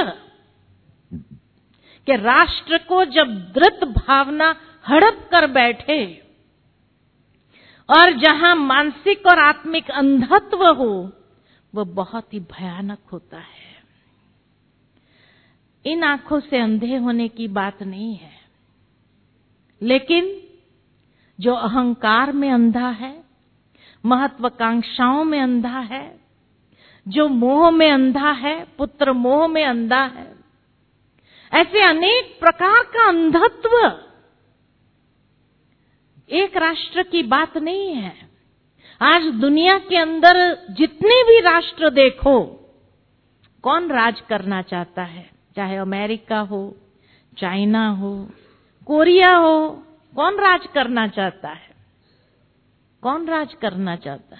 के राष्ट्र को जब धृत भावना हड़प कर बैठे और जहां मानसिक और आत्मिक अंधत्व हो, वह बहुत ही भयानक होता है। इन आंखों से अंधे होने की बात नहीं है, लेकिन जो अहंकार में अंधा है, महत्वाकांक्षाओं में अंधा है, जो मोह में अंधा है, पुत्र मोह में अंधा है, ऐसे अनेक प्रकार का अंधत्व एक राष्ट्र की बात नहीं है। आज दुनिया के अंदर जितने भी राष्ट्र देखो, कौन राज करना चाहता है? चाहे अमेरिका हो, चाइना हो, कोरिया हो, कौन राज करना चाहता है? कौन राज करना चाहता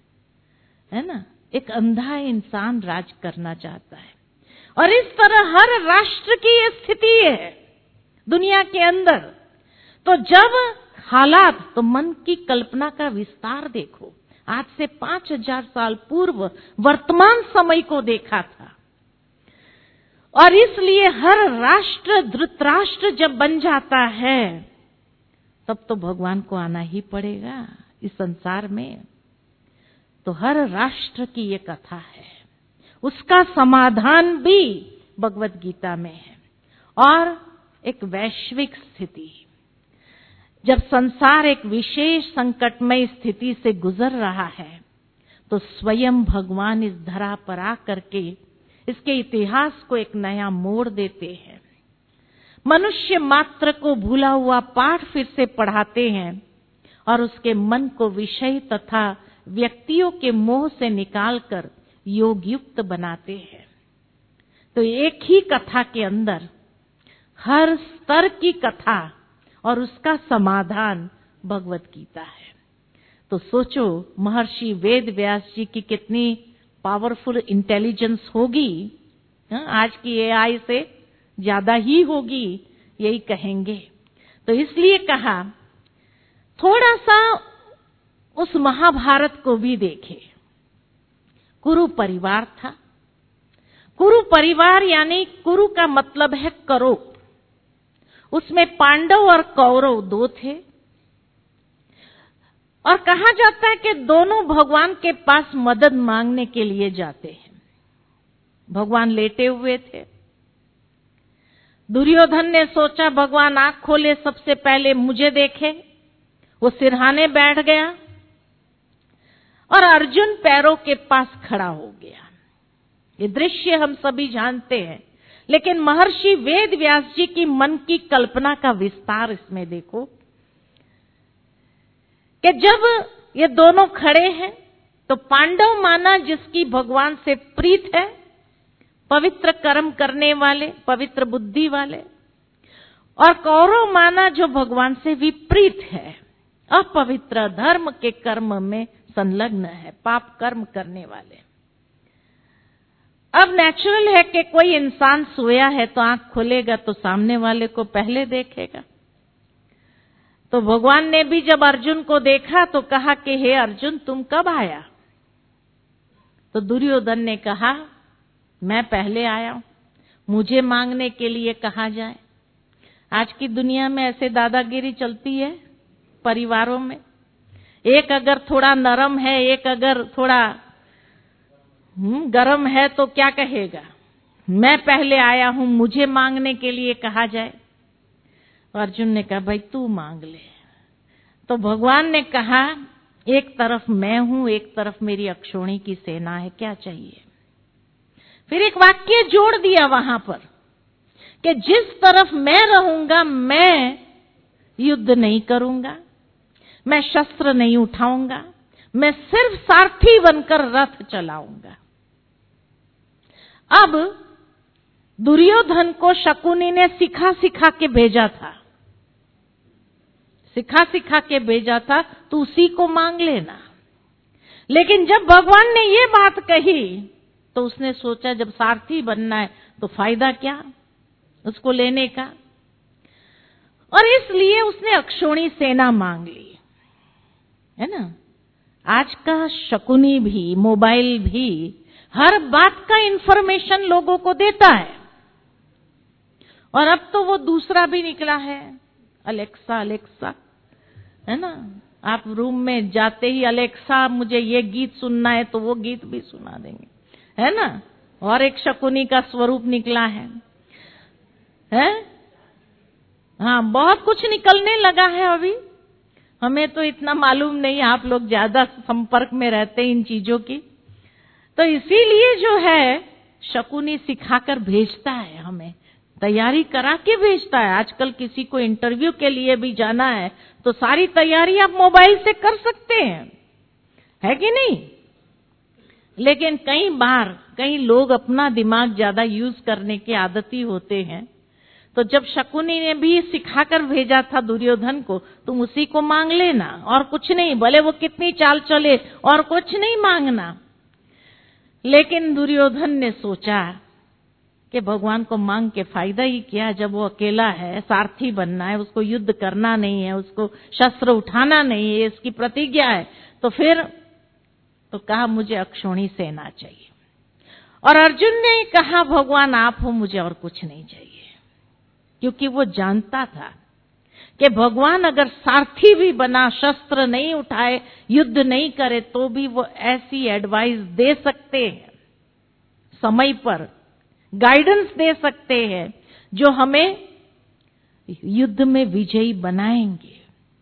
है ना? एक अंधा इंसान राज करना चाहता है। और इस तरह हर राष्ट्र की ये स्थिति है दुनिया के अंदर। तो जब हालात, तो मन की कल्पना का विस्तार देखो। आज से 5000 साल पूर्व वर्तमान समय को देखा था, और इसलिए हर राष्ट्र धृतराष्ट्र जब बन जाता है तब तो भगवान को आना ही पड़ेगा इस संसार में। तो हर राष्ट्र की ये कथा है, उसका समाधान भी भगवत गीता में है। और एक वैश्विक स्थिति, जब संसार एक विशेष संकटमय स्थिति से गुजर रहा है, तो स्वयं भगवान इस धरा पर आकर के इसके इतिहास को एक नया मोड़ देते हैं। मनुष्य मात्र को भूला हुआ पाठ फिर से पढ़ाते हैं और उसके मन को विषय तथा व्यक्तियों के मोह से निकालकर योग युक्त बनाते हैं। तो एक ही कथा के अंदर हर स्तर की कथा और उसका समाधान भगवत गीता है। तो सोचो, महर्षि वेद व्यास जी की कितनी पावरफुल इंटेलिजेंस होगी। आज की एआई से ज्यादा ही होगी, यही कहेंगे। तो इसलिए कहा थोड़ा सा उस महाभारत को भी देखे। कुरु परिवार था। कुरु परिवार यानी कुरु का मतलब है करो। उसमें पांडव और कौरव दो थे, और कहा जाता है कि दोनों भगवान के पास मदद मांगने के लिए जाते हैं। भगवान लेटे हुए थे। दुर्योधन ने सोचा भगवान आंख खोले, सबसे पहले मुझे देखे। वो सिरहाने बैठ गया और अर्जुन पैरों के पास खड़ा हो गया। ये दृश्य हम सभी जानते हैं, लेकिन महर्षि वेद व्यास जी की मन की कल्पना का विस्तार इसमें देखो कि जब ये दोनों खड़े हैं तो पांडव माना जिसकी भगवान से प्रीत है, पवित्र कर्म करने वाले, पवित्र बुद्धि वाले, और कौरव माना जो भगवान से विपरीत है, अपवित्र धर्म के कर्म में संलग्न है, पाप कर्म करने वाले। अब नेचुरल है कि कोई इंसान सोया है तो आंख खोलेगा तो सामने वाले को पहले देखेगा। तो भगवान ने भी जब अर्जुन को देखा तो कहा कि हे अर्जुन, तुम कब आया? तो दुर्योधन ने कहा, मैं पहले आया हूं, मुझे मांगने के लिए कहा जाए। आज की दुनिया में ऐसे दादागिरी चलती है परिवारों में। एक अगर थोड़ा नरम है, एक अगर थोड़ा गरम है तो क्या कहेगा, मैं पहले आया हूं, मुझे मांगने के लिए कहा जाए। अर्जुन ने कहा, भाई तू मांग ले। तो भगवान ने कहा, एक तरफ मैं हूं, एक तरफ मेरी अक्षोणी की सेना है, क्या चाहिए? फिर एक वाक्य जोड़ दिया वहां पर कि जिस तरफ मैं रहूंगा मैं युद्ध नहीं करूंगा, मैं शस्त्र नहीं उठाऊंगा, मैं सिर्फ सारथी बनकर रथ चलाऊंगा। अब दुर्योधन को शकुनी ने सिखा सिखा के भेजा था, सिखा सिखा के भेजा था, तो उसी को मांग लेना। लेकिन जब भगवान ने ये बात कही तो उसने सोचा जब सारथी बनना है तो फायदा क्या उसको लेने का, और इसलिए उसने अक्षोणी सेना मांग ली, है ना। आज का शकुनी भी, मोबाइल भी हर बात का इंफॉर्मेशन लोगों को देता है। और अब तो वो दूसरा भी निकला है, अलेक्सा, अलेक्सा, है ना। आप रूम में जाते ही अलेक्सा मुझे ये गीत सुनना है तो वो गीत भी सुना देंगे, है ना। और एक शकुनी का स्वरूप निकला है? हाँ, बहुत कुछ निकलने लगा है अभी, हमें तो इतना मालूम नहीं, आप लोग ज्यादा संपर्क में रहते हैं इन चीजों की। तो इसीलिए जो है शकुनी सिखाकर भेजता है, हमें तैयारी करा के भेजता है। आजकल किसी को इंटरव्यू के लिए भी जाना है तो सारी तैयारी आप मोबाइल से कर सकते हैं, है कि नहीं। लेकिन कई लोग अपना दिमाग ज्यादा यूज करने के आदती होते हैं। तो जब शकुनी ने भी सिखाकर भेजा था दुर्योधन को, तुम उसी को मांग लेना और कुछ नहीं, भले वो कितनी चाल चले, और कुछ नहीं मांगना। लेकिन दुर्योधन ने सोचा कि भगवान को मांग के फायदा ही क्या, जब वो अकेला है, सारथी बनना है, उसको युद्ध करना नहीं है, उसको शस्त्र उठाना नहीं है, इसकी प्रतिज्ञा है। तो फिर तो कहा मुझे अक्षोणी सेना चाहिए। और अर्जुन ने कहा भगवान आप हो, मुझे और कुछ नहीं चाहिए। क्योंकि वो जानता था कि भगवान अगर सारथी भी बना, शस्त्र नहीं उठाए, युद्ध नहीं करे, तो भी वो ऐसी एडवाइस दे सकते हैं, समय पर गाइडेंस दे सकते हैं जो हमें युद्ध में विजयी बनाएंगे।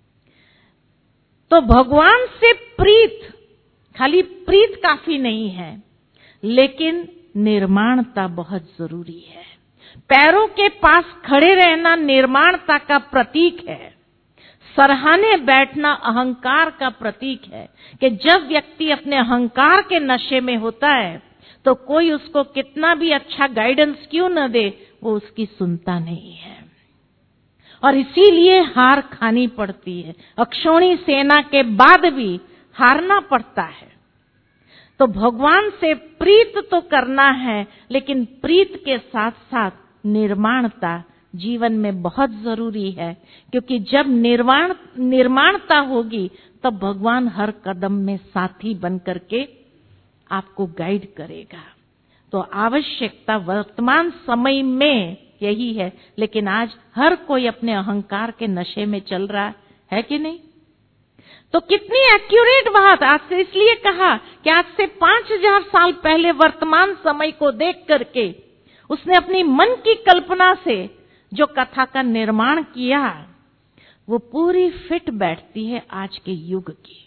तो भगवान से प्रीत, खाली प्रीत काफी नहीं है, लेकिन निर्माणता बहुत जरूरी है। पैरों के पास खड़े रहना निर्माणता का प्रतीक है। सरहाने बैठना अहंकार का प्रतीक है कि जब व्यक्ति अपने अहंकार के नशे में होता है तो कोई उसको कितना भी अच्छा गाइडेंस क्यों न दे, वो उसकी सुनता नहीं है, और इसीलिए हार खानी पड़ती है। अक्षोणी सेना के बाद भी हारना पड़ता है। तो भगवान से प्रीत तो करना है, लेकिन प्रीत के साथ साथ निर्माणता जीवन में बहुत जरूरी है, क्योंकि जब निर्माणता होगी तब भगवान हर कदम में साथी बन करके आपको गाइड करेगा। तो आवश्यकता वर्तमान समय में यही है, लेकिन आज हर कोई अपने अहंकार के नशे में चल रहा है कि नहीं। तो कितनी एक्यूरेट बात, आज से इसलिए कहा कि आज से 5000 साल पहले वर्तमान समय को देख करके उसने अपनी मन की कल्पना से जो कथा का निर्माण किया, वो पूरी फिट बैठती है आज के युग की।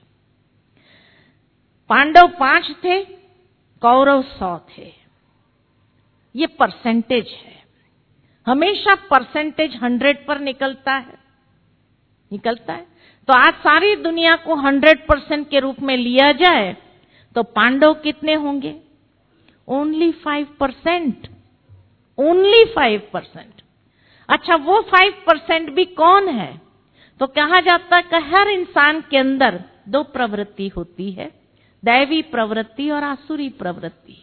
पांडव 5 थे, कौरव 100 थे। ये परसेंटेज है, हमेशा परसेंटेज 100 पर निकलता है। तो आज सारी दुनिया को 100% के रूप में लिया जाए तो पांडव कितने होंगे? Only 5%, only 5%। अच्छा, वो 5% भी कौन है? तो कहा जाता है कि हर इंसान के अंदर 2 प्रवृत्ति होती है, दैवी प्रवृत्ति और आसुरी प्रवृत्ति।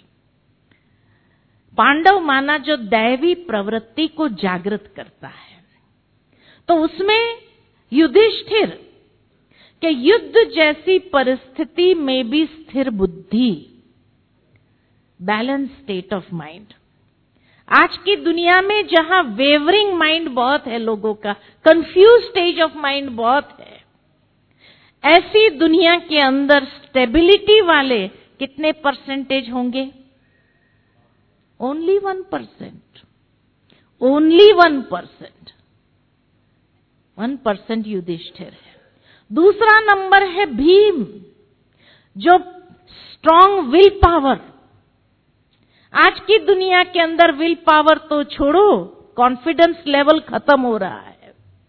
पांडव माना जो दैवी प्रवृत्ति को जागृत करता है, तो उसमें युधिष्ठिर के युद्ध जैसी परिस्थिति में भी स्थिर बुद्धि, बैलेंस स्टेट ऑफ माइंड। आज की दुनिया में जहां वेवरिंग माइंड बहुत है लोगों का, कंफ्यूज स्टेज ऑफ माइंड बहुत है, ऐसी दुनिया के अंदर स्टेबिलिटी वाले कितने परसेंटेज होंगे? ओनली 1%। ओनली 1%। 1% युधिष्ठिर है। दूसरा नंबर है भीम, जो स्ट्रॉन्ग विल पावर। आज की दुनिया के अंदर विल पावर तो छोड़ो, कॉन्फिडेंस लेवल खत्म हो रहा है।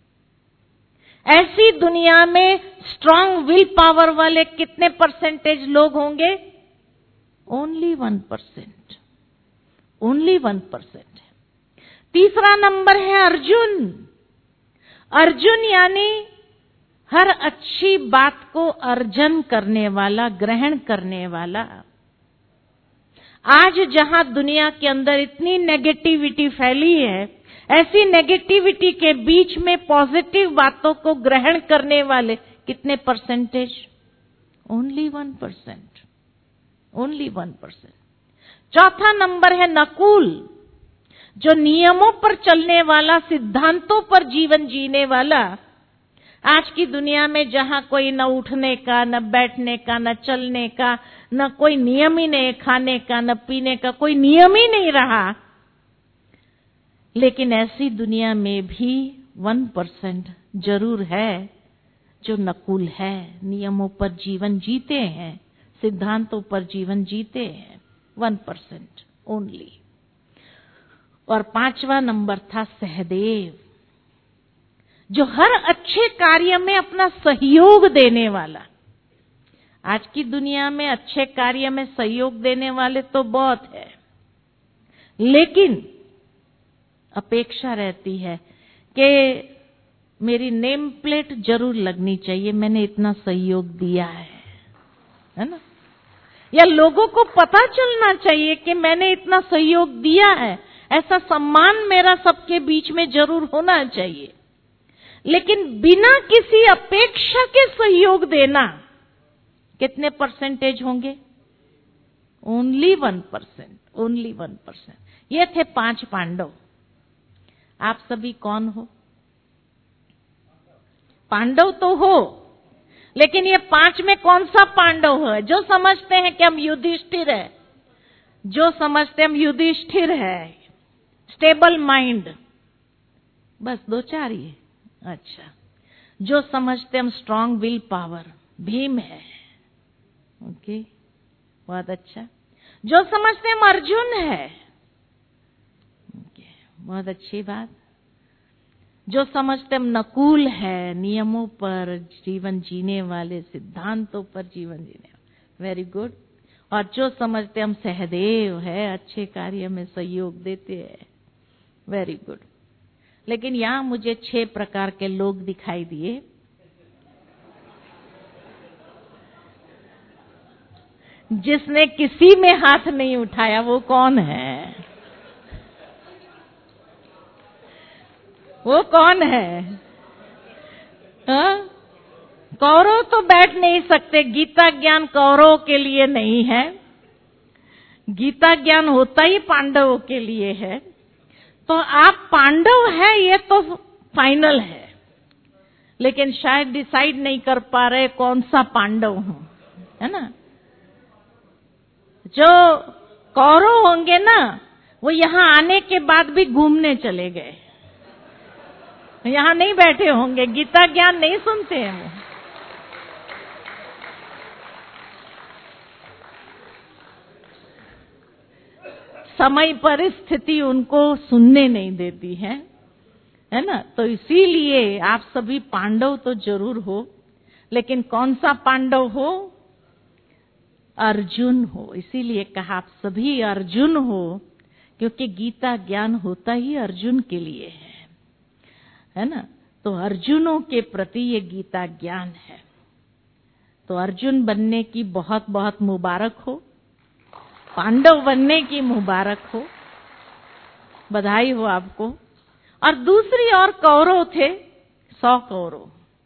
ऐसी दुनिया में स्ट्रॉन्ग विल पावर वाले कितने परसेंटेज लोग होंगे? ओनली 1%। ओनली 1%। तीसरा नंबर है अर्जुन। अर्जुन यानी हर अच्छी बात को अर्जन करने वाला, ग्रहण करने वाला। आज जहां दुनिया के अंदर इतनी नेगेटिविटी फैली है, ऐसी नेगेटिविटी के बीच में पॉजिटिव बातों को ग्रहण करने वाले कितने परसेंटेज? ओनली 1%। ओनली 1%। चौथा नंबर है नकुल, जो नियमों पर चलने वाला, सिद्धांतों पर जीवन जीने वाला। आज की दुनिया में जहां कोई न उठने का, न बैठने का, न चलने का, न कोई नियम ही नहीं, खाने का न पीने का कोई नियम ही नहीं रहा, लेकिन ऐसी दुनिया में भी 1% जरूर है जो नकुल है, नियमों पर जीवन जीते हैं, सिद्धांतों पर जीवन जीते हैं। 1% ओनली। और पांचवा नंबर था सहदेव, जो हर अच्छे कार्य में अपना सहयोग देने वाला। आज की दुनिया में अच्छे कार्य में सहयोग देने वाले तो बहुत है, लेकिन अपेक्षा रहती है कि मेरी नेम प्लेट जरूर लगनी चाहिए, मैंने इतना सहयोग दिया है ना? या लोगों को पता चलना चाहिए कि मैंने इतना सहयोग दिया है, ऐसा सम्मान मेरा सबके बीच में जरूर होना चाहिए। लेकिन बिना किसी अपेक्षा के सहयोग देना कितने परसेंटेज होंगे? ओनली 1%। ओनली 1%। ये थे 5 पांडव। आप सभी कौन हो? पांडव तो हो, लेकिन ये 5 में कौन सा पांडव है? जो समझते हैं कि हम युधिष्ठिर है, जो समझते हम युधिष्ठिर है, स्टेबल माइंड, बस 2-4 ही है। अच्छा, जो समझते हम स्ट्रॉन्ग विल पावर, भीम है। ओके, बहुत अच्छा। जो समझते हम अर्जुन है, ओके, बहुत अच्छी बात। जो समझते हम नकुल है, नियमों पर जीवन जीने वाले, सिद्धांतों पर जीवन जीने वाले, वेरी गुड। और जो समझते हम सहदेव है, अच्छे कार्य में सहयोग देते हैं, वेरी गुड। लेकिन यहां मुझे 6 प्रकार के लोग दिखाई दिए। जिसने किसी में हाथ नहीं उठाया वो कौन है? वो कौन है? कौरव तो बैठ नहीं सकते। गीता ज्ञान कौरवों के लिए नहीं है, गीता ज्ञान होता ही पांडवों के लिए है। तो आप पांडव है ये तो फाइनल है, लेकिन शायद डिसाइड नहीं कर पा रहे कौन सा पांडव हूं, है ना? जो कौरव होंगे ना, वो यहां आने के बाद भी घूमने चले गए, यहां नहीं बैठे होंगे, गीता ज्ञान नहीं सुनते हैं वो। समय परिस्थिति उनको सुनने नहीं देती है ना? तो इसीलिए आप सभी पांडव तो जरूर हो, लेकिन कौन सा पांडव हो? अर्जुन हो। इसीलिए कहा आप सभी अर्जुन हो, क्योंकि गीता ज्ञान होता ही अर्जुन के लिए है ना? तो अर्जुनों के प्रति ये गीता ज्ञान है। तो अर्जुन बनने की बहुत बहुत मुबारक हो, पांडव बनने की मुबारक हो, बधाई हो आपको। और दूसरी और कौरव थे, 100 कौरव।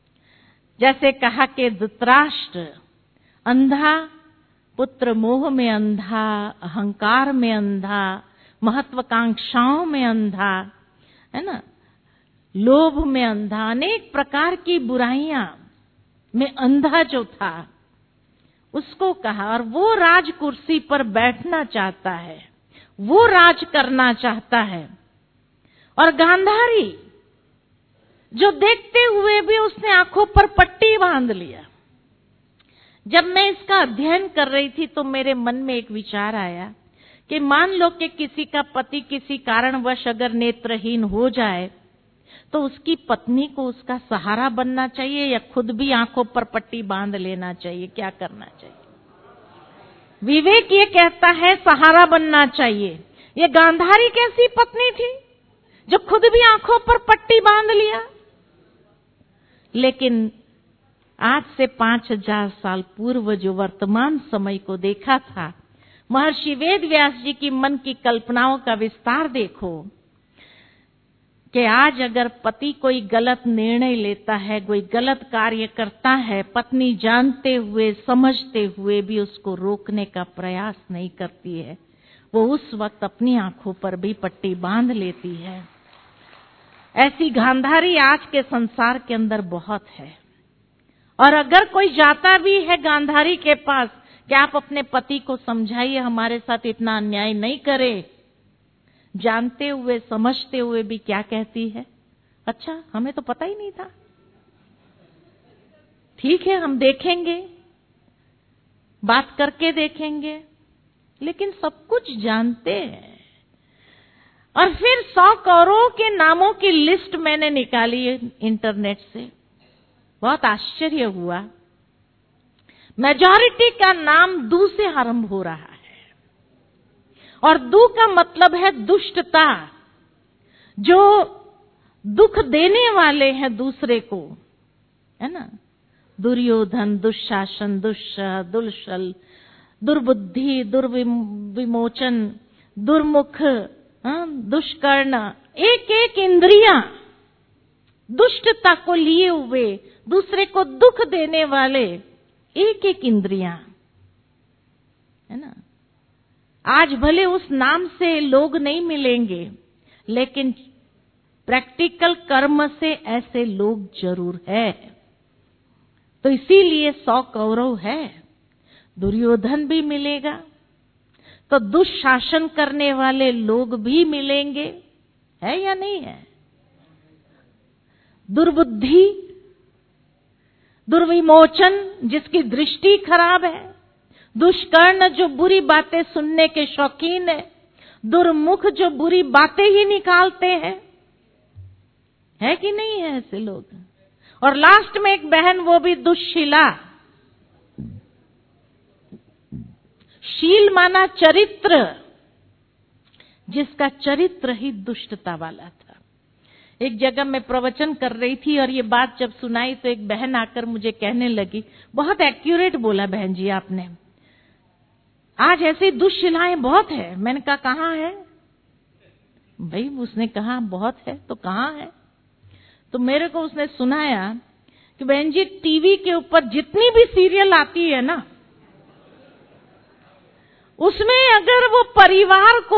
जैसे कहा कि धृतराष्ट्र अंधा, पुत्र मोह में अंधा, अहंकार में अंधा, महत्वाकांक्षाओं में अंधा, है ना, लोभ में अंधा, अनेक प्रकार की बुराइयां में अंधा जो था, उसको कहा। और वो राज कुर्सी पर बैठना चाहता है, वो राज करना चाहता है। और गांधारी जो देखते हुए भी उसने आंखों पर पट्टी बांध लिया। जब मैं इसका अध्ययन कर रही थी तो मेरे मन में एक विचार आया कि मान लो कि किसी का पति किसी कारणवश अगर नेत्रहीन हो जाए तो उसकी पत्नी को उसका सहारा बनना चाहिए या खुद भी आंखों पर पट्टी बांध लेना चाहिए? क्या करना चाहिए? विवेक ये कहता है सहारा बनना चाहिए। ये गांधारी कैसी पत्नी थी जो खुद भी आंखों पर पट्टी बांध लिया? लेकिन आज से 5000 साल पूर्व जो वर्तमान समय को देखा था, महर्षि वेदव्यास जी की मन की कल्पनाओं का विस्तार देखो कि आज अगर पति कोई गलत निर्णय लेता है, कोई गलत कार्य करता है, पत्नी जानते हुए समझते हुए भी उसको रोकने का प्रयास नहीं करती है, वो उस वक्त अपनी आंखों पर भी पट्टी बांध लेती है। ऐसी गांधारी आज के संसार के अंदर बहुत है। और अगर कोई जाता भी है गांधारी के पास कि आप अपने पति को समझाइए, हमारे साथ इतना अन्याय नहीं करे, जानते हुए समझते हुए भी क्या कहती है? अच्छा, हमें तो पता ही नहीं था, ठीक है हम देखेंगे, बात करके देखेंगे। लेकिन सब कुछ जानते हैं। और फिर 100 कौरवों के नामों की लिस्ट मैंने निकाली इंटरनेट से, बहुत आश्चर्य हुआ। मेजॉरिटी का नाम दू से आरंभ हो रहा है, और दू का मतलब है दुष्टता, जो दुख देने वाले हैं दूसरे को, है ना। दुर्योधन, दुशासन, दुष्यह, दुलशल, दुर्बुद्धि, दुर्विमोचन, दुर्मुख, दुष्कर्ण, एक एक इंद्रियां दुष्टता को लिए हुए, दूसरे को दुख देने वाले एक एक इंद्रियां, है ना। आज भले उस नाम से लोग नहीं मिलेंगे, लेकिन प्रैक्टिकल कर्म से ऐसे लोग जरूर है। तो इसीलिए 100 कौरव है। दुर्योधन भी मिलेगा, तो दुशासन करने वाले लोग भी मिलेंगे, है या नहीं है? दुर्बुद्धि, दुर्विमोचन, जिसकी दृष्टि खराब है, दुष्कर्ण जो बुरी बातें सुनने के शौकीन है, दुर्मुख जो बुरी बातें ही निकालते हैं, है कि नहीं है ऐसे लोग? और लास्ट में एक बहन, वो भी दुश्शीला। शील माना चरित्र, जिसका चरित्र ही दुष्टता वाला था। एक जगह मैं प्रवचन कर रही थी और ये बात जब सुनाई तो एक बहन आकर मुझे कहने लगी, बहुत एक्यूरेट बोला बहन जी आपने, आज ऐसी दुष्शिलाएं बहुत है। मैंने कहा कहाँ है भाई? उसने कहा बहुत है। तो कहाँ है? तो मेरे को उसने सुनाया कि बहन जी टीवी के ऊपर जितनी भी सीरियल आती है ना, उसमें अगर वो परिवार को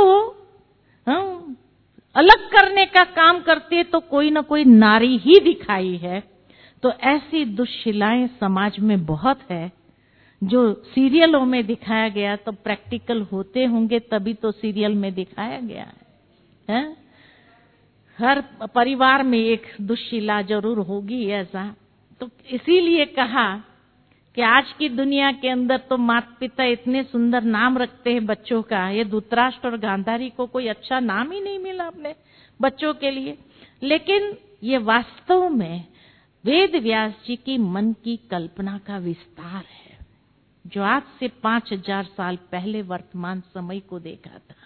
अलग करने का काम करती है तो कोई ना कोई नारी ही दिखाई है। तो ऐसी दुष्शिलाएं समाज में बहुत है, जो सीरियलों में दिखाया गया, तो प्रैक्टिकल होते होंगे तभी तो सीरियल में दिखाया गया है? हर परिवार में एक दुष्शिला जरूर होगी ऐसा। तो इसीलिए कहा कि आज की दुनिया के अंदर तो माता पिता इतने सुंदर नाम रखते हैं बच्चों का। ये धृतराष्ट्र और गांधारी को कोई अच्छा नाम ही नहीं मिला अपने बच्चों के लिए। लेकिन ये वास्तव में वेद व्यास जी की मन की कल्पना का विस्तार है, जो आज से 5000 साल पहले वर्तमान समय को देखा था।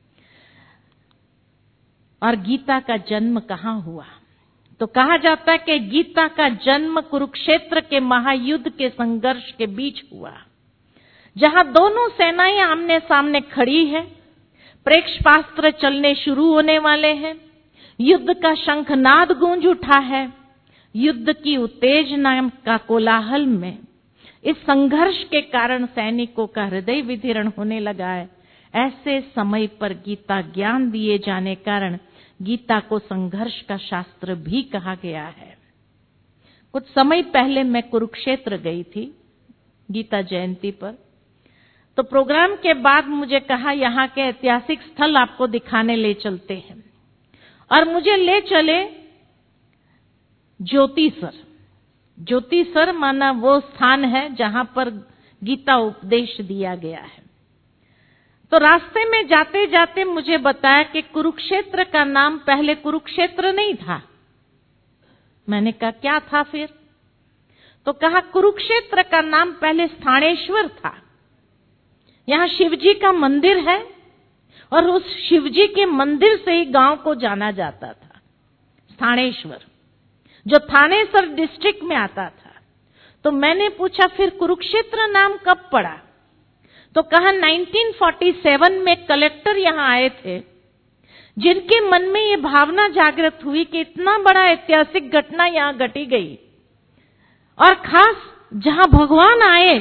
और गीता का जन्म कहाँ हुआ? तो कहा जाता है कि गीता का जन्म कुरुक्षेत्र के महायुद्ध के संघर्ष के बीच हुआ, जहां दोनों सेनाएं आमने सामने खड़ी है, प्रेक्षपास्त्र चलने शुरू होने वाले हैं, युद्ध का शंखनाद गूंज उठा है, युद्ध की उत्तेजना का कोलाहल में, इस संघर्ष के कारण सैनिकों का हृदय विदीर्ण होने लगा है। ऐसे समय पर गीता ज्ञान दिए जाने कारण गीता को संघर्ष का शास्त्र भी कहा गया है। कुछ समय पहले मैं कुरुक्षेत्र गई थी गीता जयंती पर। तो प्रोग्राम के बाद मुझे कहा यहाँ के ऐतिहासिक स्थल आपको दिखाने ले चलते हैं, और मुझे ले चले ज्योतिसर। ज्योतिसर माना वो स्थान है जहां पर गीता उपदेश दिया गया है। तो रास्ते में जाते जाते मुझे बताया कि कुरुक्षेत्र का नाम पहले कुरुक्षेत्र नहीं था। मैंने कहा क्या था फिर? तो कहा कुरुक्षेत्र का नाम पहले स्थानेश्वर था। यहां शिवजी का मंदिर है और उस शिवजी के मंदिर से ही गांव को जाना जाता था, स्थानेश्वर, जो थानेसर डिस्ट्रिक्ट में आता था। तो मैंने पूछा फिर कुरुक्षेत्र नाम कब पड़ा? तो कहा 1947 में कलेक्टर यहां आए थे, जिनके मन में ये भावना जागृत हुई कि इतना बड़ा ऐतिहासिक घटना यहां घटी गई, और खास जहां भगवान आए,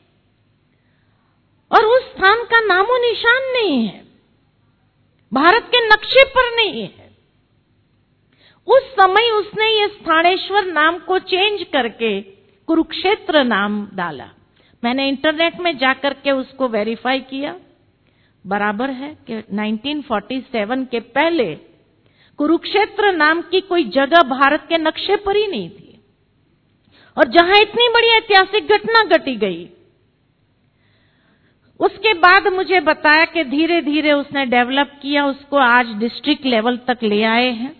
और उस स्थान का नामो निशान नहीं है, भारत के नक्शे पर नहीं है। उस समय उसने ये स्थानेश्वर नाम को चेंज करके कुरुक्षेत्र नाम डाला। मैंने इंटरनेट में जाकर के उसको वेरीफाई किया, बराबर है कि 1947 के पहले कुरुक्षेत्र नाम की कोई जगह भारत के नक्शे पर ही नहीं थी, और जहां इतनी बड़ी ऐतिहासिक घटना घटी गई। उसके बाद मुझे बताया कि धीरे धीरे उसने डेवलप किया, उसको आज डिस्ट्रिक्ट लेवल तक ले आए हैं।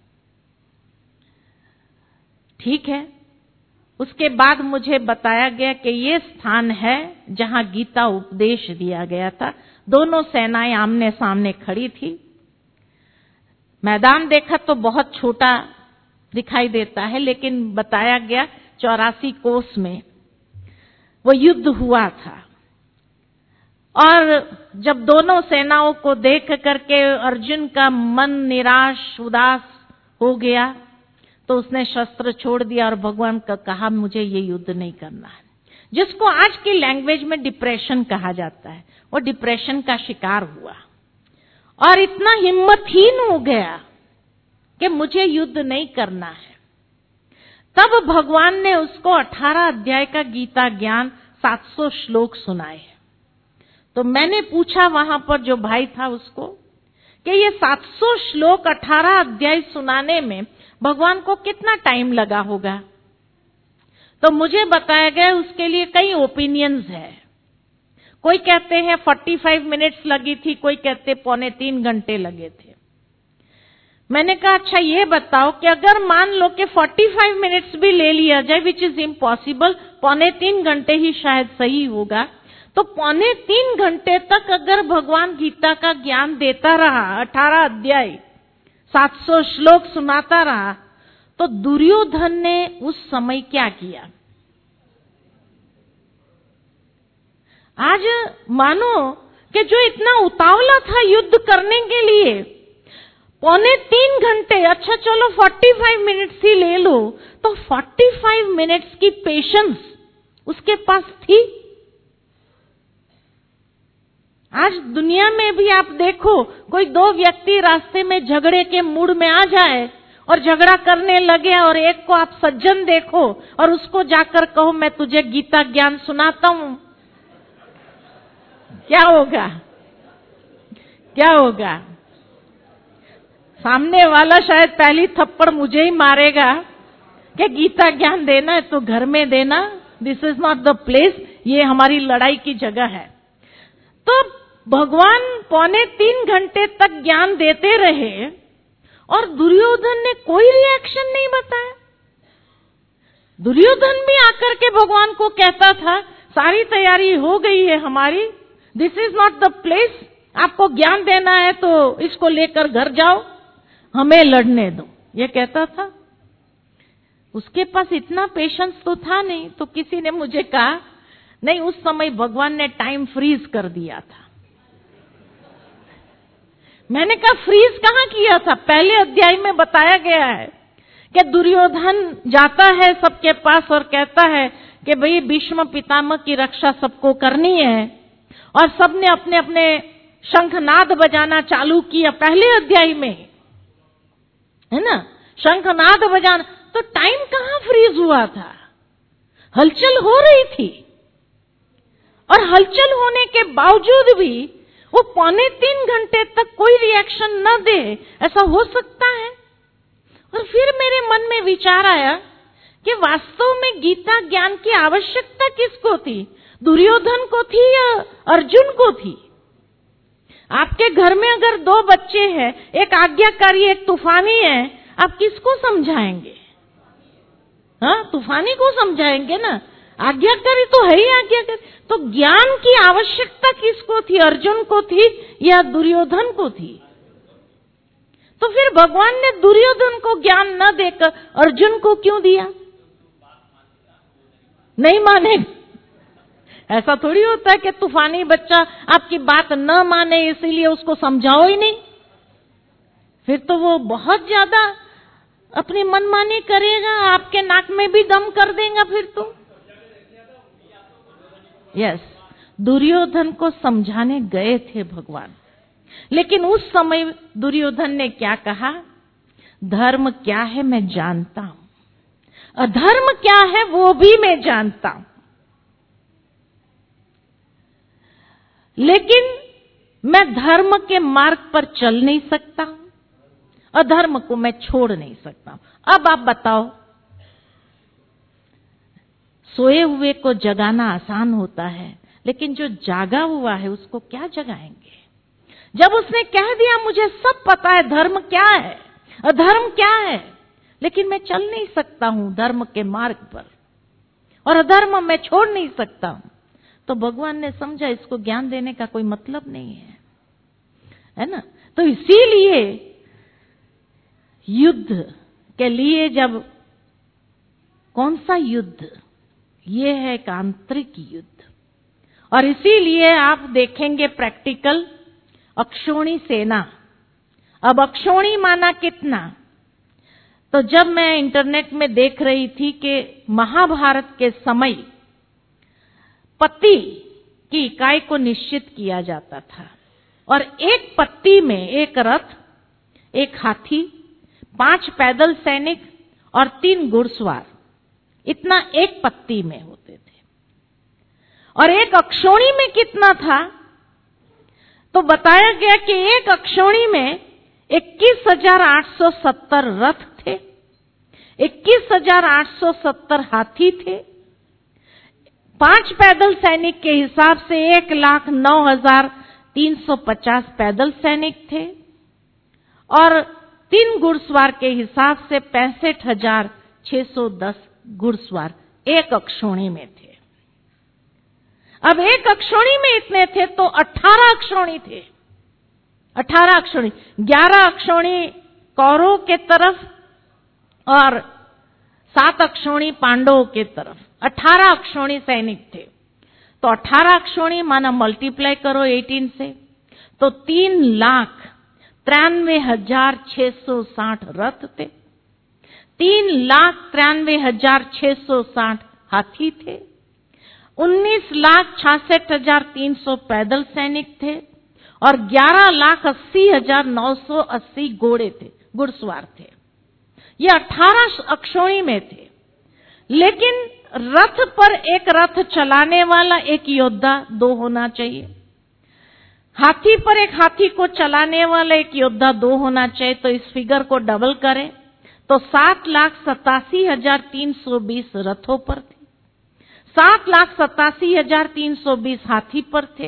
ठीक है। उसके बाद मुझे बताया गया कि ये स्थान है जहां गीता उपदेश दिया गया था। दोनों सेनाएं आमने सामने खड़ी थी। मैदान देखा तो बहुत छोटा दिखाई देता है, लेकिन बताया गया 84 कोस में वो युद्ध हुआ था। और जब दोनों सेनाओं को देख करके अर्जुन का मन निराश उदास हो गया, तो उसने शस्त्र छोड़ दिया और भगवान का कहा मुझे ये युद्ध नहीं करना है, जिसको आज की लैंग्वेज में डिप्रेशन कहा जाता है। वो डिप्रेशन का शिकार हुआ और इतना हिम्मतहीन हो गया कि मुझे युद्ध नहीं करना है। तब भगवान ने उसको 18 अध्याय का गीता ज्ञान 700 श्लोक सुनाए। तो मैंने पूछा वहां पर जो भाई था उसको कि ये 700 श्लोक 18 अध्याय सुनाने में भगवान को कितना टाइम लगा होगा? तो मुझे बताया गया उसके लिए कई ओपिनियंस है। कोई कहते हैं 45 मिनट्स लगी थी, कोई कहते 2.25 घंटे लगे थे। मैंने कहा अच्छा ये बताओ कि अगर मान लो कि 45 मिनट्स भी ले लिया जाए, विच इज इम्पॉसिबल, 2.25 घंटे ही शायद सही होगा, तो 2.25 घंटे तक अगर भगवान गीता का ज्ञान देता रहा, 18 अध्याय 700 श्लोक सुनाता रहा, तो दुर्योधन ने उस समय क्या किया? आज मानो कि जो इतना उतावला था युद्ध करने के लिए, 2.25 घंटे, अच्छा चलो 45 मिनट्स ही ले लो, तो 45 मिनट्स की पेशेंस उसके पास थी। आज दुनिया में भी आप देखो, कोई दो व्यक्ति रास्ते में झगड़े के मूड में आ जाए और झगड़ा करने लगे, और एक को आप सज्जन देखो और उसको जाकर कहो मैं तुझे गीता ज्ञान सुनाता हूं, क्या होगा? क्या होगा? सामने वाला शायद पहली थप्पड़ मुझे ही मारेगा कि गीता ज्ञान देना है तो घर में देना, this is not the place, ये हमारी लड़ाई की जगह है। तो भगवान 2.25 घंटे तक ज्ञान देते रहे और दुर्योधन ने कोई रिएक्शन नहीं बताया। दुर्योधन भी आकर के भगवान को कहता था सारी तैयारी हो गई है हमारी, this is not the place, आपको ज्ञान देना है तो इसको लेकर घर जाओ, हमें लड़ने दो, ये कहता था। उसके पास इतना पेशेंस तो था नहीं। तो किसी ने मुझे कहा नहीं, उस समय भगवान ने टाइम फ्रीज कर दिया था। मैंने कहा फ्रीज कहां किया था? पहले अध्याय में बताया गया है कि दुर्योधन जाता है सबके पास और कहता है कि भाई भीष्म पितामह की रक्षा सबको करनी है, और सबने अपने अपने शंखनाद बजाना चालू किया पहले अध्याय में, है ना, शंखनाद बजाना। तो टाइम कहां फ्रीज हुआ था, हलचल हो रही थी, और हलचल होने के बावजूद भी वो 2.25 घंटे तक कोई रिएक्शन न दे, ऐसा हो सकता है? और फिर मेरे मन में विचार आया कि वास्तव में गीता ज्ञान की आवश्यकता किसको थी, दुर्योधन को थी या अर्जुन को थी? आपके घर में अगर 2 बच्चे हैं, एक आज्ञाकारी एक तूफानी है, आप किसको समझाएंगे? हाँ, तूफानी को समझाएंगे ना, आज्ञाकारी तो है ही आज्ञाकारी। तो ज्ञान की आवश्यकता किसको थी, अर्जुन को थी या दुर्योधन को थी? तो फिर भगवान ने दुर्योधन को ज्ञान न देकर अर्जुन को क्यों दिया? नहीं मानेगा। ऐसा थोड़ी होता है कि तूफानी बच्चा आपकी बात न माने इसीलिए उसको समझाओ ही नहीं, फिर तो वो बहुत ज्यादा अपनी मनमानी करेगा, आपके नाक में भी दम कर देगा फिर तो। यस, दुर्योधन को समझाने गए थे भगवान, लेकिन उस समय दुर्योधन ने क्या कहा? धर्म क्या है मैं जानता हूं, अधर्म क्या है वो भी मैं जानता हूं, लेकिन मैं धर्म के मार्ग पर चल नहीं सकता, अधर्म को मैं छोड़ नहीं सकता। अब आप बताओ, सोए हुए को जगाना आसान होता है, लेकिन जो जागा हुआ है उसको क्या जगाएंगे? जब उसने कह दिया मुझे सब पता है, धर्म क्या है, अधर्म क्या है, लेकिन मैं चल नहीं सकता हूं धर्म के मार्ग पर, और अधर्म मैं छोड़ नहीं सकता हूं, तो भगवान ने समझा इसको ज्ञान देने का कोई मतलब नहीं है ना। तो इसीलिए युद्ध के लिए, जब कौन सा युद्ध? ये है एक आंतरिक युद्ध, और इसीलिए आप देखेंगे प्रैक्टिकल अक्षौणी सेना। अब अक्षौणी माना कितना? तो जब मैं इंटरनेट में देख रही थी कि महाभारत के समय पत्ती की इकाई को निश्चित किया जाता था, और एक पत्ती में एक रथ, एक हाथी, 5 पैदल सैनिक और 3 घुड़सवार, इतना एक पत्ती में होते थे। और एक अक्षौणी में कितना था? तो बताया गया कि एक अक्षौणी में 21,870 रथ थे, 21,870 हाथी थे, 5 पैदल सैनिक के हिसाब से 1,09,350 पैदल सैनिक थे, और 3 घुड़सवार के हिसाब से 65,610 घुड़सवार एक अक्षौणी में थे। अब एक अक्षौणी में इतने थे तो 18 अक्षौणी थे, 18 अक्षौणी, 11 अक्षौणी कौरवों के तरफ और 7 अक्षौणी पांडवों के तरफ, 18 अक्षौणी सैनिक थे। तो 18 अक्षौणी माना मल्टीप्लाई करो 18 से, तो 3,93,660 रथ थे, 3,93,660 हाथी थे, 19,66,300 पैदल सैनिक थे, और 11,80,980 घोड़े थे, घुड़सवार थे। ये 18 अक्षौणी में थे। लेकिन रथ पर एक रथ चलाने वाला एक योद्धा 2 होना चाहिए, हाथी पर एक हाथी को चलाने वाला एक योद्धा 2 होना चाहिए। तो इस फिगर को डबल करें तो 7,87,320 रथों पर थे, 7,87,320 हाथी पर थे,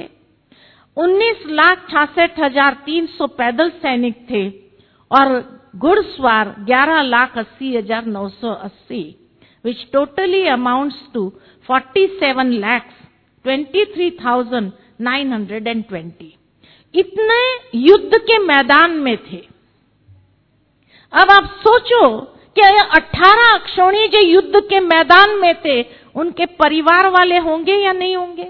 19,66,300 पैदल सैनिक थे, और घुड़सवार 11,80,980, which totally amounts to 47,23,920 इतने युद्ध के मैदान में थे। अब आप सोचो कि 18 अक्षौणी जो युद्ध के मैदान में थे, उनके परिवार वाले होंगे या नहीं होंगे?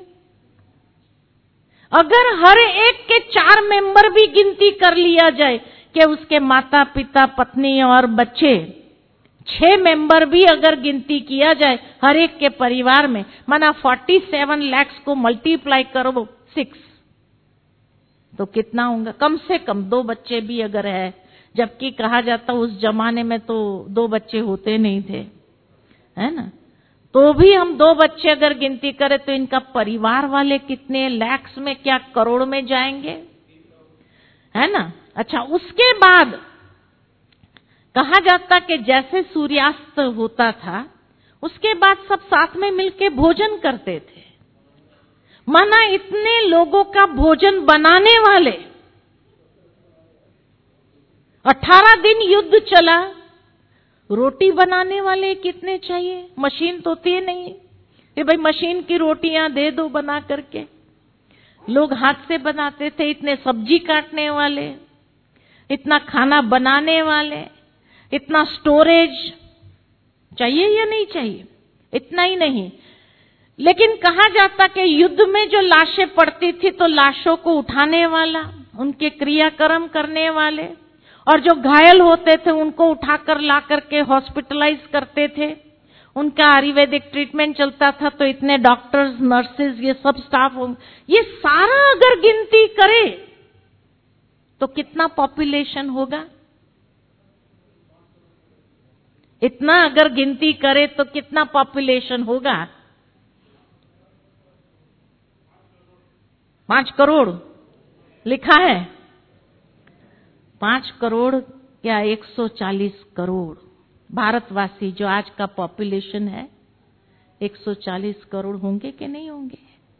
अगर हर एक के 4 मेंबर भी गिनती कर लिया जाए कि उसके माता पिता, पत्नी और बच्चे 6 मेंबर भी अगर गिनती किया जाए हर एक के परिवार में, माना 47 लाख को मल्टीप्लाई करो 6, तो कितना होगा? कम से कम 2 बच्चे भी अगर है, जबकि कहा जाता उस जमाने में तो 2 बच्चे होते नहीं थे, है ना? तो भी हम 2 बच्चे अगर गिनती करें तो इनका परिवार वाले कितने लाख में, क्या करोड़ में जाएंगे, है ना? अच्छा, उसके बाद कहा जाता कि जैसे सूर्यास्त होता था उसके बाद सब साथ में मिलके भोजन करते थे। माना इतने लोगों का भोजन बनाने वाले, 18 दिन युद्ध चला, रोटी बनाने वाले कितने चाहिए? मशीन तो थी नहीं कि भाई मशीन की रोटियां दे दो बना करके, लोग हाथ से बनाते थे। इतने सब्जी काटने वाले, इतना खाना बनाने वाले, इतना स्टोरेज चाहिए या नहीं चाहिए? इतना ही नहीं, लेकिन कहा जाता कि युद्ध में जो लाशें पड़ती थी तो लाशों को उठाने वाला, उनके क्रियाक्रम करने वाले, और जो घायल होते थे उनको उठाकर ला करके हॉस्पिटलाइज करते थे, उनका आयुर्वेदिक ट्रीटमेंट चलता था। तो इतने डॉक्टर्स, नर्सेज, ये सब स्टाफ, ये सारा अगर गिनती करे तो कितना पॉपुलेशन होगा? इतना अगर गिनती करे तो कितना पॉपुलेशन होगा? 5 करोड़ लिखा है। 5 करोड़ या 140 करोड़ भारतवासी, जो आज का पॉपुलेशन है, 140 करोड़ होंगे कि नहीं होंगे?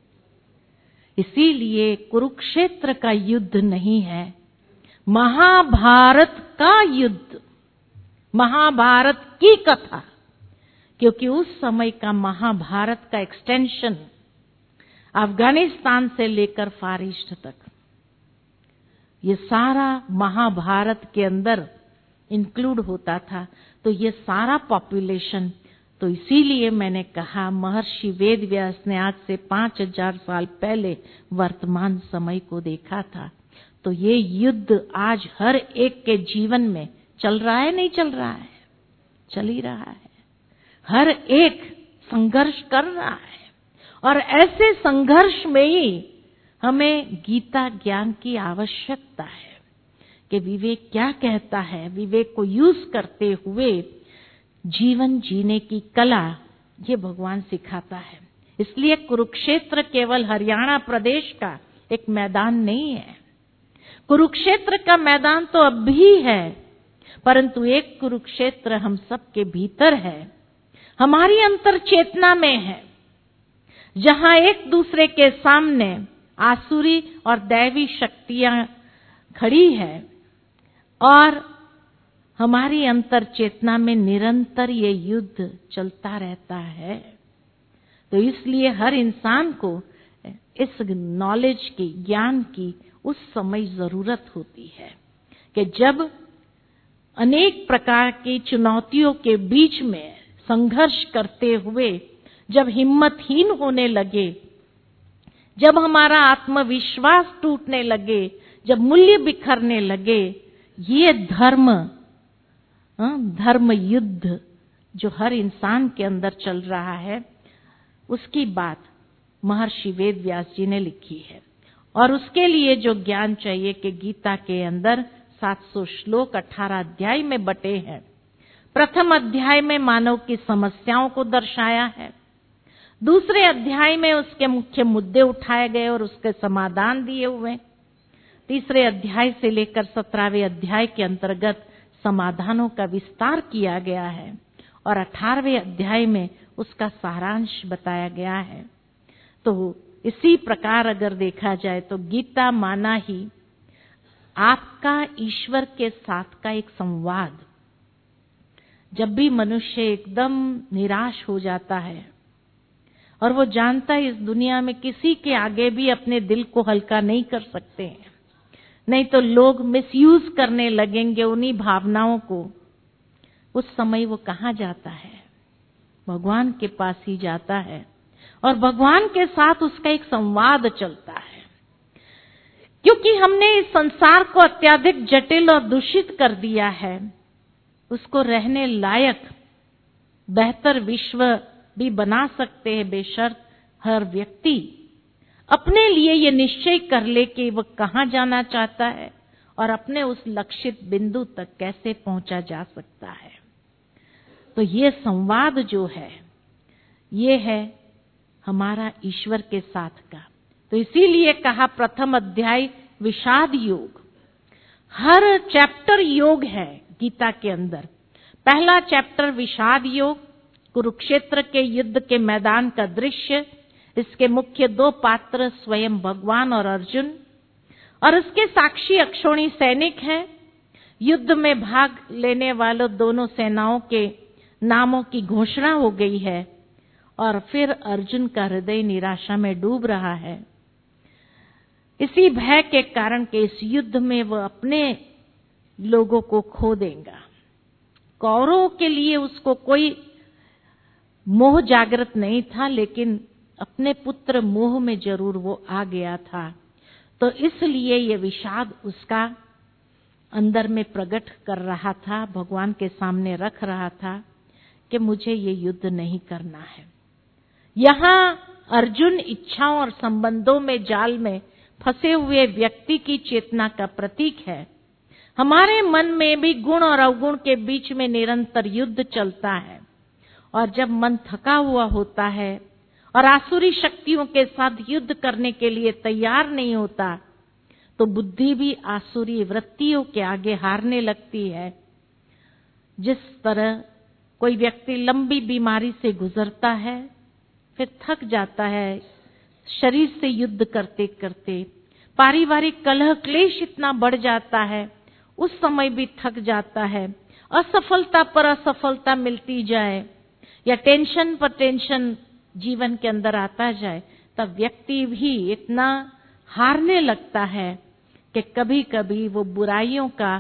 इसीलिए कुरुक्षेत्र का युद्ध नहीं है, महाभारत का युद्ध, महाभारत की कथा। क्योंकि उस समय का महाभारत का एक्सटेंशन अफगानिस्तान से लेकर फार ईस्ट तक, ये सारा महाभारत के अंदर इंक्लूड होता था। तो ये सारा पॉपुलेशन, तो इसीलिए मैंने कहा महर्षि वेदव्यास ने आज से 5000 साल पहले वर्तमान समय को देखा था। तो ये युद्ध आज हर एक के जीवन में चल रहा है, नहीं चल रहा है? चल ही रहा है। हर एक संघर्ष कर रहा है, और ऐसे संघर्ष में ही हमें गीता ज्ञान की आवश्यकता है कि विवेक क्या कहता है, विवेक को यूज करते हुए जीवन जीने की कला ये भगवान सिखाता है। इसलिए कुरुक्षेत्र केवल हरियाणा प्रदेश का एक मैदान नहीं है, कुरुक्षेत्र का मैदान तो अब भी है, परंतु एक कुरुक्षेत्र हम सबके भीतर है, हमारी अंतर चेतना में है, जहां एक दूसरे के सामने आसुरी और दैवी शक्तियां खड़ी है, और हमारी अंतर चेतना में निरंतर ये युद्ध चलता रहता है। तो इसलिए हर इंसान को इस नॉलेज की, ज्ञान की उस समय जरूरत होती है कि जब अनेक प्रकार की चुनौतियों के बीच में संघर्ष करते हुए जब हिम्मतहीन होने लगे, जब हमारा आत्मविश्वास टूटने लगे, जब मूल्य बिखरने लगे, ये धर्म युद्ध जो हर इंसान के अंदर चल रहा है, उसकी बात महर्षि वेदव्यास जी ने लिखी है। और उसके लिए जो ज्ञान चाहिए कि गीता के अंदर 700 श्लोक 18 अध्याय में बटे हैं। प्रथम अध्याय में मानव की समस्याओं को दर्शाया है, दूसरे अध्याय में उसके मुख्य मुद्दे उठाए गए और उसके समाधान दिए हुए, तीसरे अध्याय से लेकर 17वें अध्याय के अंतर्गत समाधानों का विस्तार किया गया है, और 18वें अध्याय में उसका सारांश बताया गया है। तो इसी प्रकार अगर देखा जाए तो गीता माना ही आपका ईश्वर के साथ का एक संवाद। जब भी मनुष्य एकदम निराश हो जाता है और वो जानता है इस दुनिया में किसी के आगे भी अपने दिल को हल्का नहीं कर सकते हैं, नहीं तो लोग मिसयूज करने लगेंगे उन्हीं भावनाओं को, उस समय वो कहाँ जाता है? भगवान के पास ही जाता है, और भगवान के साथ उसका एक संवाद चलता है। क्योंकि हमने इस संसार को अत्यधिक जटिल और दूषित कर दिया है, उसको रहने लायक बेहतर विश्व भी बना सकते हैं, बेशर्त हर व्यक्ति अपने लिए ये निश्चय कर ले कि वह कहाँ जाना चाहता है और अपने उस लक्षित बिंदु तक कैसे पहुंचा जा सकता है। तो ये संवाद जो है, ये है हमारा ईश्वर के साथ का। तो इसीलिए कहा प्रथम अध्याय विषाद योग। हर चैप्टर योग है गीता के अंदर। पहला चैप्टर विषाद योग, कुरुक्षेत्र के युद्ध के मैदान का दृश्य, इसके मुख्य दो पात्र स्वयं भगवान और अर्जुन, और उसके साक्षी अक्षौणी सैनिक हैं। युद्ध में भाग लेने वालों दोनों सेनाओं के नामों की घोषणा हो गई है और फिर अर्जुन का हृदय निराशा में डूब रहा है, इसी भय के कारण कि इस युद्ध में वह अपने लोगों को खो देगा। कौरवों के लिए उसको कोई मोह जागृत नहीं था, लेकिन अपने पुत्र मोह में जरूर वो आ गया था। तो इसलिए ये विषाद उसका अंदर में प्रकट कर रहा था, भगवान के सामने रख रहा था कि मुझे ये युद्ध नहीं करना है। यहां अर्जुन इच्छाओं और संबंधों में जाल में फंसे हुए व्यक्ति की चेतना का प्रतीक है। हमारे मन में भी गुण और अवगुण के बीच में निरंतर युद्ध चलता है, और जब मन थका हुआ होता है और आसुरी शक्तियों के साथ युद्ध करने के लिए तैयार नहीं होता, तो बुद्धि भी आसुरी वृत्तियों के आगे हारने लगती है। जिस तरह कोई व्यक्ति लंबी बीमारी से गुजरता है, फिर थक जाता है शरीर से युद्ध करते करते, पारिवारिक कलह क्लेश इतना बढ़ जाता है, उस समय भी थक जाता है, असफलता पर असफलता मिलती जाए या टेंशन पर टेंशन जीवन के अंदर आता जाए, तब व्यक्ति भी इतना हारने लगता है कि कभी कभी वो बुराइयों का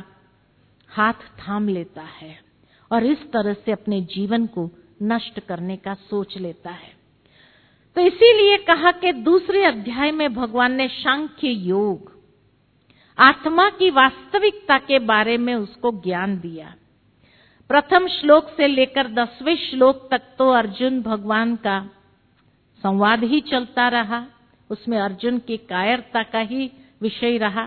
हाथ थाम लेता है और इस तरह से अपने जीवन को नष्ट करने का सोच लेता है। तो इसीलिए कहा कि दूसरे अध्याय में भगवान ने सांख्य योग, आत्मा की वास्तविकता के बारे में उसको ज्ञान दिया। प्रथम श्लोक से लेकर 10वें श्लोक तक तो अर्जुन भगवान का संवाद ही चलता रहा, उसमें अर्जुन की कायरता का ही विषय रहा।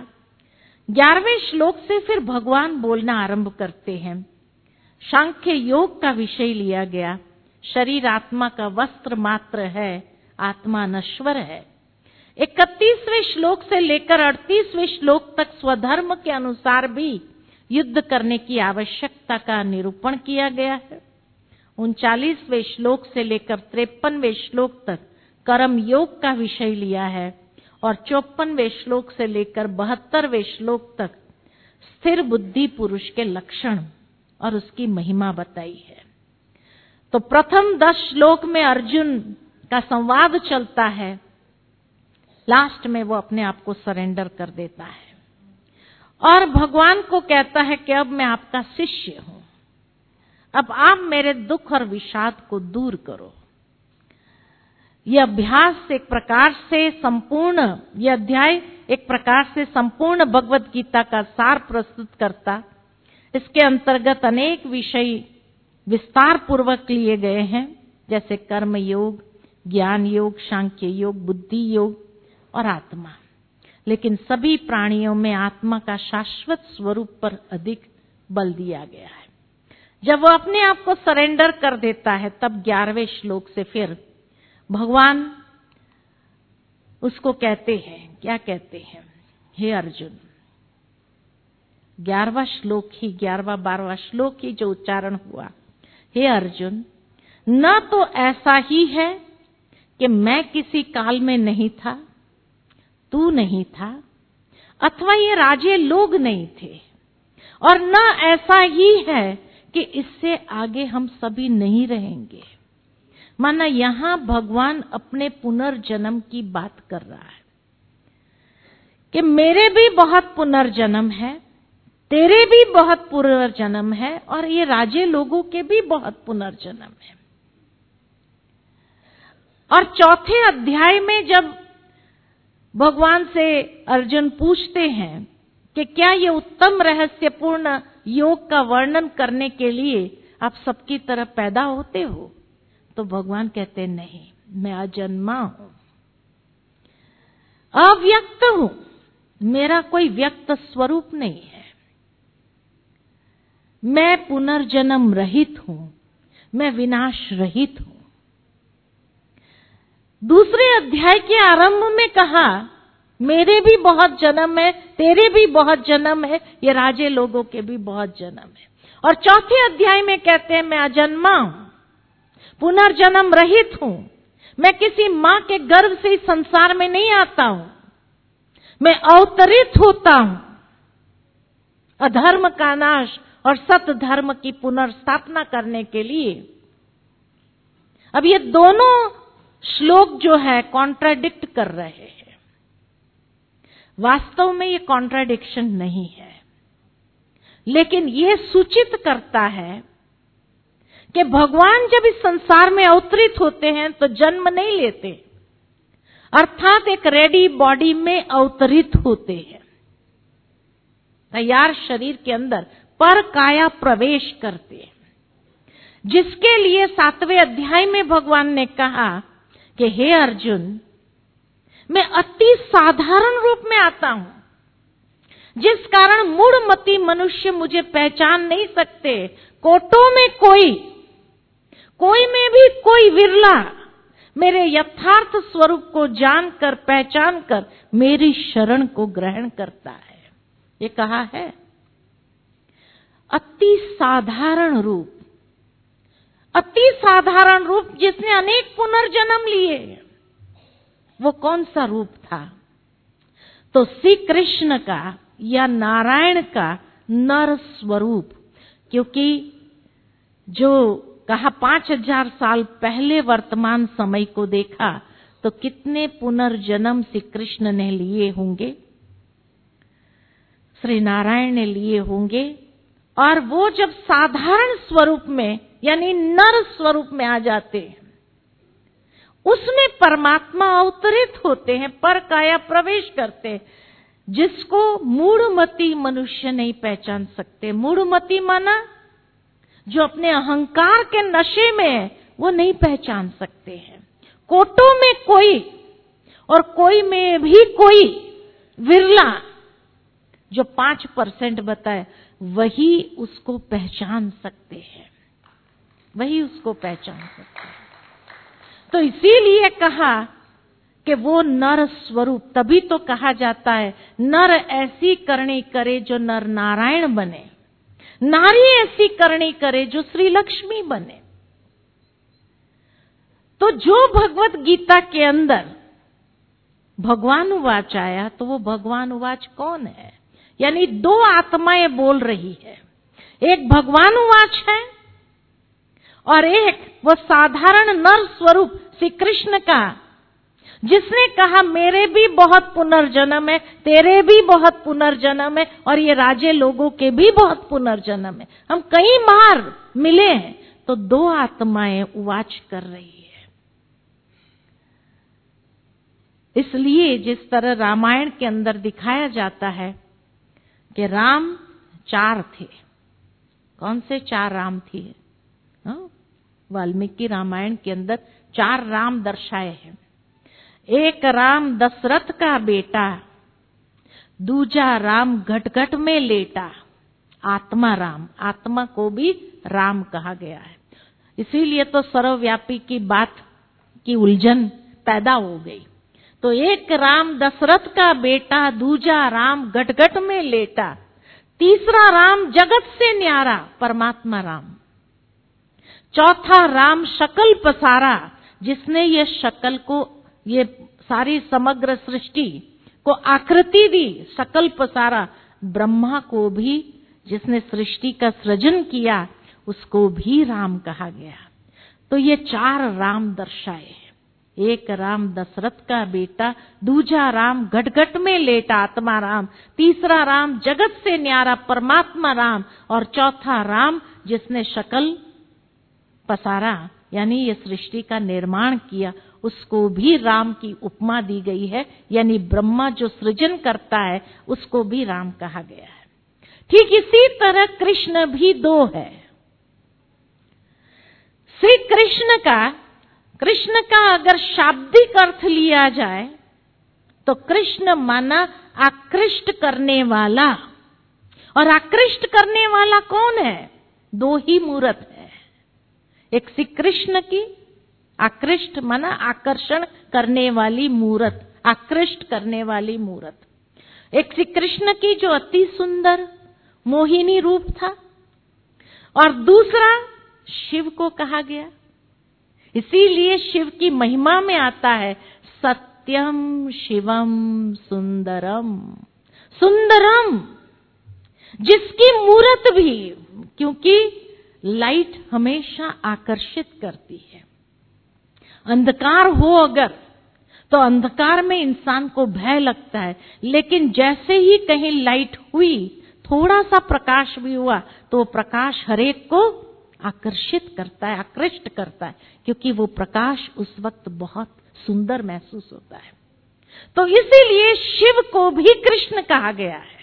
11वें श्लोक से फिर भगवान बोलना आरंभ करते हैं। सांख्य योग का विषय लिया गया। शरीर आत्मा का वस्त्र मात्र है, आत्मा नश्वर है। 31वें श्लोक से लेकर 38वें श्लोक तक स्वधर्म के अनुसार भी युद्ध करने की आवश्यकता का निरूपण किया गया है। 39वें श्लोक से लेकर 53वें श्लोक तक कर्म योग का विषय लिया है और 54वें श्लोक से लेकर 72वें श्लोक तक स्थिर बुद्धि पुरुष के लक्षण और उसकी महिमा बताई है। तो प्रथम 10 श्लोक में अर्जुन का संवाद चलता है, लास्ट में वो अपने आप को सरेंडर कर देता है और भगवान को कहता है कि अब मैं आपका शिष्य हूं, अब आप मेरे दुख और विषाद को दूर करो। यह अभ्यास एक प्रकार से संपूर्ण, यह अध्याय एक प्रकार से संपूर्ण भगवत गीता का सार प्रस्तुत करता। इसके अंतर्गत अनेक विषय विस्तार पूर्वक लिए गए हैं, जैसे कर्म योग, ज्ञान योग, सांख्य योग, बुद्धि योग और आत्मा। लेकिन सभी प्राणियों में आत्मा का शाश्वत स्वरूप पर अधिक बल दिया गया है। जब वो अपने आप को सरेंडर कर देता है, तब 11वें श्लोक से फिर भगवान उसको कहते हैं, क्या कहते हैं, हे अर्जुन, 11वां श्लोक ही, 11वां 12वां श्लोक ही जो उच्चारण हुआ, हे अर्जुन, न तो ऐसा ही है कि मैं किसी काल में नहीं था, तू नहीं था, अथवा ये राजे लोग नहीं थे, और न ऐसा ही है कि इससे आगे हम सभी नहीं रहेंगे। माना यहां भगवान अपने पुनर्जन्म की बात कर रहा है कि मेरे भी बहुत पुनर्जन्म है, तेरे भी बहुत पुनर्जन्म है, और ये राजे लोगों के भी बहुत पुनर्जन्म है। और चौथे अध्याय में जब भगवान से अर्जुन पूछते हैं कि क्या ये उत्तम रहस्यपूर्ण योग का वर्णन करने के लिए आप सबकी तरह पैदा होते हो? तो भगवान कहते नहीं, मैं अजन्मा हूं, अव्यक्त हूं, मेरा कोई व्यक्त स्वरूप नहीं है, मैं पुनर्जन्म रहित हूं, मैं विनाश रहित हूं। दूसरे अध्याय के आरंभ में कहा मेरे भी बहुत जन्म है, तेरे भी बहुत जन्म है, ये राजे लोगों के भी बहुत जन्म है। और चौथे अध्याय में कहते हैं मैं अजन्मा हूं, पुनर्जन्म रहित हूं, मैं किसी मां के गर्भ से इस संसार में नहीं आता हूं, मैं अवतरित होता हूं अधर्म का नाश और सत धर्म की पुनर्स्थापना करने के लिए। अब ये दोनों श्लोक जो है कॉन्ट्राडिक्ट कर रहे हैं। वास्तव में ये कॉन्ट्राडिक्शन नहीं है, लेकिन ये सूचित करता है कि भगवान जब इस संसार में अवतरित होते हैं तो जन्म नहीं लेते, अर्थात एक रेडी बॉडी में अवतरित होते हैं, तैयार शरीर के अंदर पर काया प्रवेश करते हैं, जिसके लिए 7वें अध्याय में भगवान ने कहा कि हे अर्जुन, मैं अति साधारण रूप में आता हूं, जिस कारण मूढ़मती मनुष्य मुझे पहचान नहीं सकते। कोटों में कोई में भी कोई विरला मेरे यथार्थ स्वरूप को जानकर पहचान कर मेरी शरण को ग्रहण करता है। ये कहा है अति साधारण रूप, अति साधारण रूप जिसने अनेक पुनर्जन्म लिए। वो कौन सा रूप था? तो श्री कृष्ण का या नारायण का नर स्वरूप, क्योंकि जो कहा 5000 साल पहले वर्तमान समय को देखा तो कितने पुनर्जन्म श्री कृष्ण ने लिए होंगे, श्री नारायण ने लिए होंगे। और वो जब साधारण स्वरूप में यानी नर स्वरूप में आ जाते हैं, उसमें परमात्मा अवतरित होते हैं, पर काया प्रवेश करते हैं, जिसको मूढ़मती मनुष्य नहीं पहचान सकते। मूढ़मती माना जो अपने अहंकार के नशे में है, वो नहीं पहचान सकते हैं। कोटों में कोई और कोई में भी कोई विरला जो 5% बताए, वही उसको पहचान सकते हैं, वही उसको पहचान सकते हैं। तो इसीलिए कहा कि वो नर स्वरूप, तभी तो कहा जाता है नर ऐसी करनी करे जो नर नारायण बने, नारी ऐसी करनी करे जो श्री लक्ष्मी बने। तो जो भगवत गीता के अंदर भगवान उवाच आया, तो वो भगवान उवाच कौन है? यानी 2 आत्माएं बोल रही है, एक भगवान उवाच है और एक वो साधारण नर स्वरूप श्री कृष्ण का, जिसने कहा मेरे भी बहुत पुनर्जन्म है, तेरे भी बहुत पुनर्जन्म है और ये राजे लोगों के भी बहुत पुनर्जन्म है, हम कई बार मिले हैं। तो 2 आत्माएं उवाच कर रही है। इसलिए जिस तरह रामायण के अंदर दिखाया जाता है कि राम 4 थे। कौन से 4 राम थे? वाल्मीकि रामायण के अंदर 4 राम दर्शाए हैं। एक राम दशरथ का बेटा, दूजा राम घट में लेटा, आत्मा राम, आत्मा को भी राम कहा गया है। इसीलिए तो सर्वव्यापी की बात की उलझन पैदा हो गई। तो एक राम दशरथ का बेटा, दूजा राम घट में लेटा, तीसरा राम जगत से न्यारा परमात्मा राम, चौथा राम शकल पसारा, जिसने ये शकल को, ये सारी समग्र सृष्टि को आकृति दी, शकल पसारा। ब्रह्मा को भी जिसने सृष्टि का सृजन किया, उसको भी राम कहा गया। तो ये 4 राम दर्शाए हैं। एक राम दशरथ का बेटा, दूजा राम घट में लेटा आत्मा राम, तीसरा राम जगत से न्यारा परमात्मा राम और चौथा राम जिसने शकल पसारा यानी ये सृष्टि का निर्माण किया, उसको भी राम की उपमा दी गई है। यानी ब्रह्मा जो सृजन करता है उसको भी राम कहा गया है। ठीक इसी तरह कृष्ण भी 2 है। श्री कृष्ण का अगर शाब्दिक अर्थ लिया जाए तो कृष्ण माना आकृष्ट करने वाला। और आकृष्ट करने वाला कौन है? दो ही मूर्त है। एक श्री कृष्ण की आकृष्ट माना आकर्षण करने वाली मूर्त, आकृष्ट करने वाली मूर्त। एक श्री कृष्ण की जो अति सुंदर मोहिनी रूप था, और दूसरा शिव को कहा गया। इसीलिए शिव की महिमा में आता है सत्यम शिवम सुंदरम। सुंदरम, जिसकी मूर्त भी, क्योंकि लाइट हमेशा आकर्षित करती है। अंधकार हो अगर, तो अंधकार में इंसान को भय लगता है, लेकिन जैसे ही कहीं लाइट हुई, थोड़ा सा प्रकाश भी हुआ, तो प्रकाश हरेक को आकर्षित करता है, आकृष्ट करता है, क्योंकि वो प्रकाश उस वक्त बहुत सुंदर महसूस होता है। तो इसीलिए शिव को भी कृष्ण कहा गया है।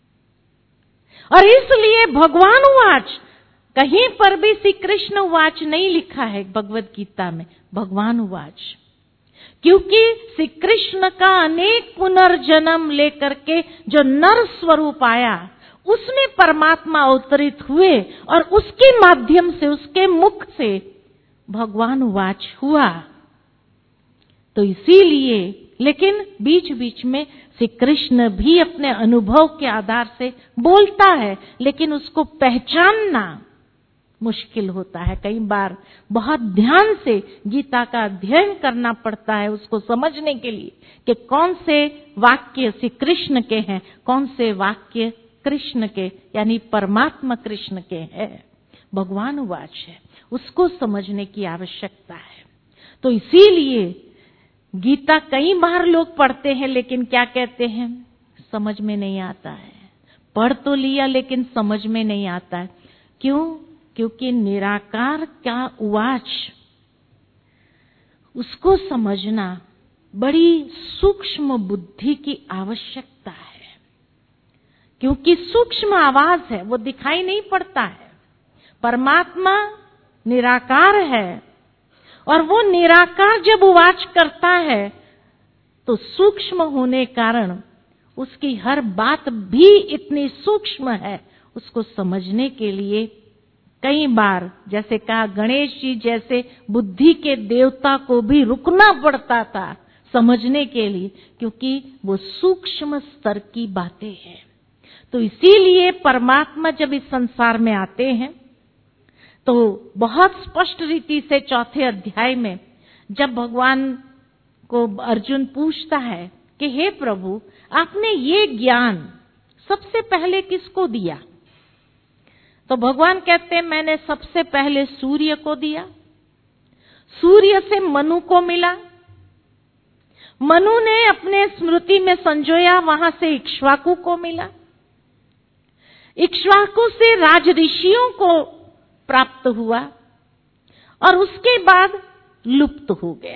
और इसलिए भगवान उवाच, कहीं पर भी श्री कृष्ण उवाच नहीं लिखा है भगवत गीता में, भगवान उवाच, क्योंकि श्री कृष्ण का अनेक पुनर्जन्म लेकर के जो नर स्वरूप आया, उसमें परमात्मा अवतरित हुए और उसके माध्यम से, उसके मुख से भगवान उवाच हुआ। तो इसीलिए, लेकिन बीच बीच में श्री कृष्ण भी अपने अनुभव के आधार से बोलता है, लेकिन उसको पहचानना मुश्किल होता है। कई बार बहुत ध्यान से गीता का अध्ययन करना पड़ता है उसको समझने के लिए कि कौन से वाक्य श्री कृष्ण के हैं, कौन से वाक्य कृष्ण के यानी परमात्मा कृष्ण के हैं, भगवान उवाच है, उसको समझने की आवश्यकता है। तो इसीलिए गीता कई बार लोग पढ़ते हैं, लेकिन क्या कहते हैं, समझ में नहीं आता है। पढ़ तो लिया लेकिन समझ में नहीं आता है। क्यों? क्योंकि निराकार का उवाच, उसको समझना बड़ी सूक्ष्म बुद्धि की आवश्यकता है। क्योंकि सूक्ष्म आवाज है, वो दिखाई नहीं पड़ता है। परमात्मा निराकार है, और वो निराकार जब उवाच करता है तो सूक्ष्म होने कारण उसकी हर बात भी इतनी सूक्ष्म है, उसको समझने के लिए कई बार, जैसे कहा, गणेश जी जैसे बुद्धि के देवता को भी रुकना पड़ता था समझने के लिए, क्योंकि वो सूक्ष्म स्तर की बातें हैं। तो इसीलिए परमात्मा जब इस संसार में आते हैं तो बहुत स्पष्ट रीति से चौथे अध्याय में जब भगवान को अर्जुन पूछता है कि हे प्रभु, आपने ये ज्ञान सबसे पहले किसको दिया? तो भगवान कहते हैं, मैंने सबसे पहले सूर्य को दिया, सूर्य से मनु को मिला, मनु ने अपने स्मृति में संजोया, वहां से इक्ष्वाकु को मिला, इक्ष्वाकु से राज ऋषियों को प्राप्त हुआ, और उसके बाद लुप्त हो गया।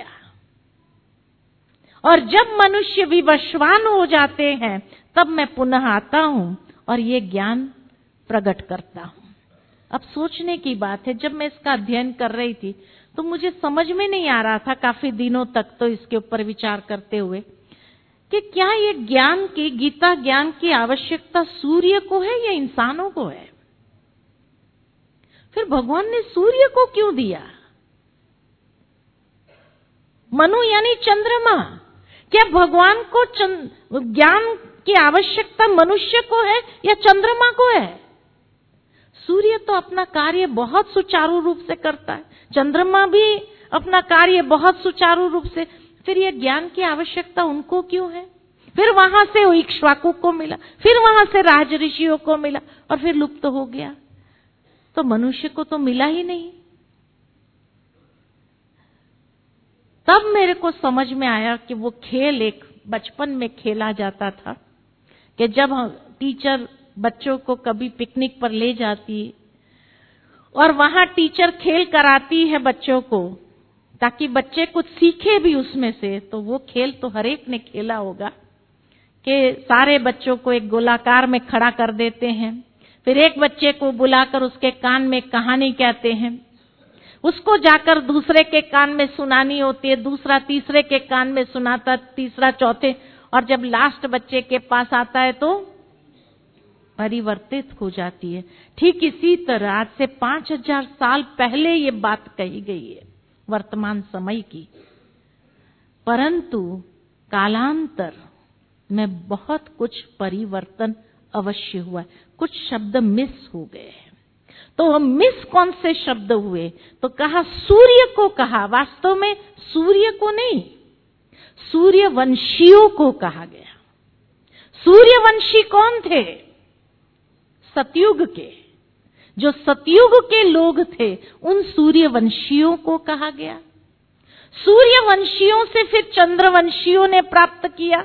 और जब मनुष्य विवशवान हो जाते हैं तब मैं पुनः आता हूं और ये ज्ञान प्रकट करता हूं। अब सोचने की बात है, जब मैं इसका अध्ययन कर रही थी तो मुझे समझ में नहीं आ रहा था काफी दिनों तक, तो इसके ऊपर विचार करते हुए कि क्या ये ज्ञान की, गीता ज्ञान की आवश्यकता सूर्य को है या इंसानों को है? फिर भगवान ने सूर्य को क्यों दिया? मनु यानी चंद्रमा। क्या भगवान को ज्ञान की आवश्यकता मनुष्य को है या चंद्रमा को है? सूर्य तो अपना कार्य बहुत सुचारू रूप से करता है, चंद्रमा भी अपना कार्य बहुत सुचारू रूप से, फिर ये ज्ञान की आवश्यकता उनको क्यों है? फिर वहां से इक्ष्वाकु को मिला, फिर वहां से राज ऋषियों को मिला, और फिर लुप्त हो गया, तो मनुष्य को तो मिला ही नहीं। तब मेरे को समझ में आया कि वो खेल एक बचपन में खेला जाता था कि जब टीचर बच्चों को कभी पिकनिक पर ले जाती और वहां टीचर खेल कराती है बच्चों को ताकि बच्चे कुछ सीखे भी उसमें से, तो वो खेल तो हर एक ने खेला होगा कि सारे बच्चों को एक गोलाकार में खड़ा कर देते हैं, फिर एक बच्चे को बुलाकर उसके कान में कहानी कहते हैं, उसको जाकर दूसरे के कान में सुनानी होती है, दूसरा तीसरे के कान में सुनाता, तीसरा चौथे, और जब लास्ट बच्चे के पास आता है तो परिवर्तित हो जाती है। ठीक इसी तरह आज से 5000 साल पहले ये बात कही गई है वर्तमान समय की, परंतु कालांतर में बहुत कुछ परिवर्तन अवश्य हुआ है। कुछ शब्द मिस हो गए हैं। तो मिस कौन से शब्द हुए? तो कहा सूर्य को कहा, वास्तव में सूर्य को नहीं, सूर्यवंशियों को कहा गया। सूर्यवंशी कौन थे? सतयुग के, जो सतयुग के लोग थे उन सूर्यवंशियों को कहा गया। सूर्यवंशियों से फिर चंद्रवंशियों ने प्राप्त किया,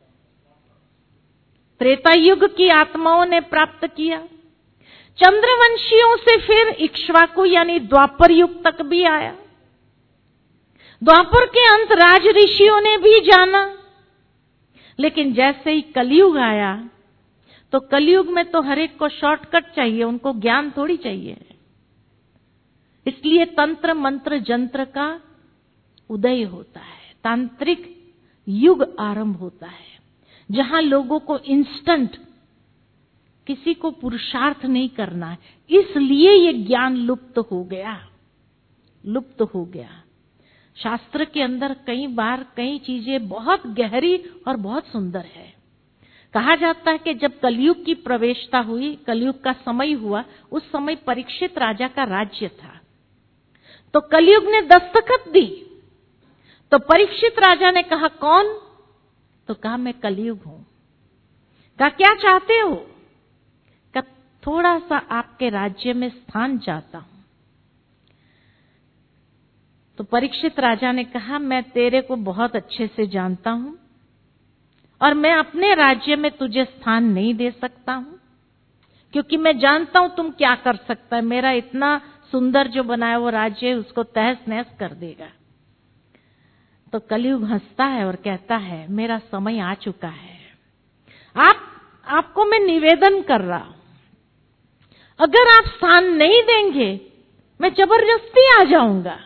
त्रेता युग की आत्माओं ने प्राप्त किया। चंद्रवंशियों से फिर इक्ष्वाकु यानी द्वापर युग तक भी आया। द्वापर के अंत राज ऋषियों ने भी जाना। लेकिन जैसे ही कलयुग आया तो कलयुग में तो हर एक को शॉर्टकट चाहिए, उनको ज्ञान थोड़ी चाहिए। इसलिए तंत्र मंत्र जंत्र का उदय होता है, तांत्रिक युग आरंभ होता है, जहां लोगों को इंस्टेंट, किसी को पुरुषार्थ नहीं करना है। इसलिए ये ज्ञान लुप्त हो गया। शास्त्र के अंदर कई बार कई चीजें बहुत गहरी और बहुत सुंदर है। कहा जाता है कि जब कलयुग की प्रवेशता हुई, कलयुग का समय हुआ, उस समय परीक्षित राजा का राज्य था। तो कलयुग ने दस्तखत दी। तो परीक्षित राजा ने कहा कौन? तो कहा मैं कलयुग हूं। कहा क्या चाहते हो? कहा थोड़ा सा आपके राज्य में स्थान चाहता हूं। तो परीक्षित राजा ने कहा मैं तेरे को बहुत अच्छे से जानता हूं और मैं अपने राज्य में तुझे स्थान नहीं दे सकता हूं, क्योंकि मैं जानता हूं तुम क्या कर सकता है। मेरा इतना सुंदर जो बनाया वो राज्य उसको तहस नहस कर देगा। तो कलयुग हंसता है और कहता है मेरा समय आ चुका है। आपको मैं निवेदन कर रहा हूं, अगर आप स्थान नहीं देंगे मैं जबरदस्ती आ जाऊंगा।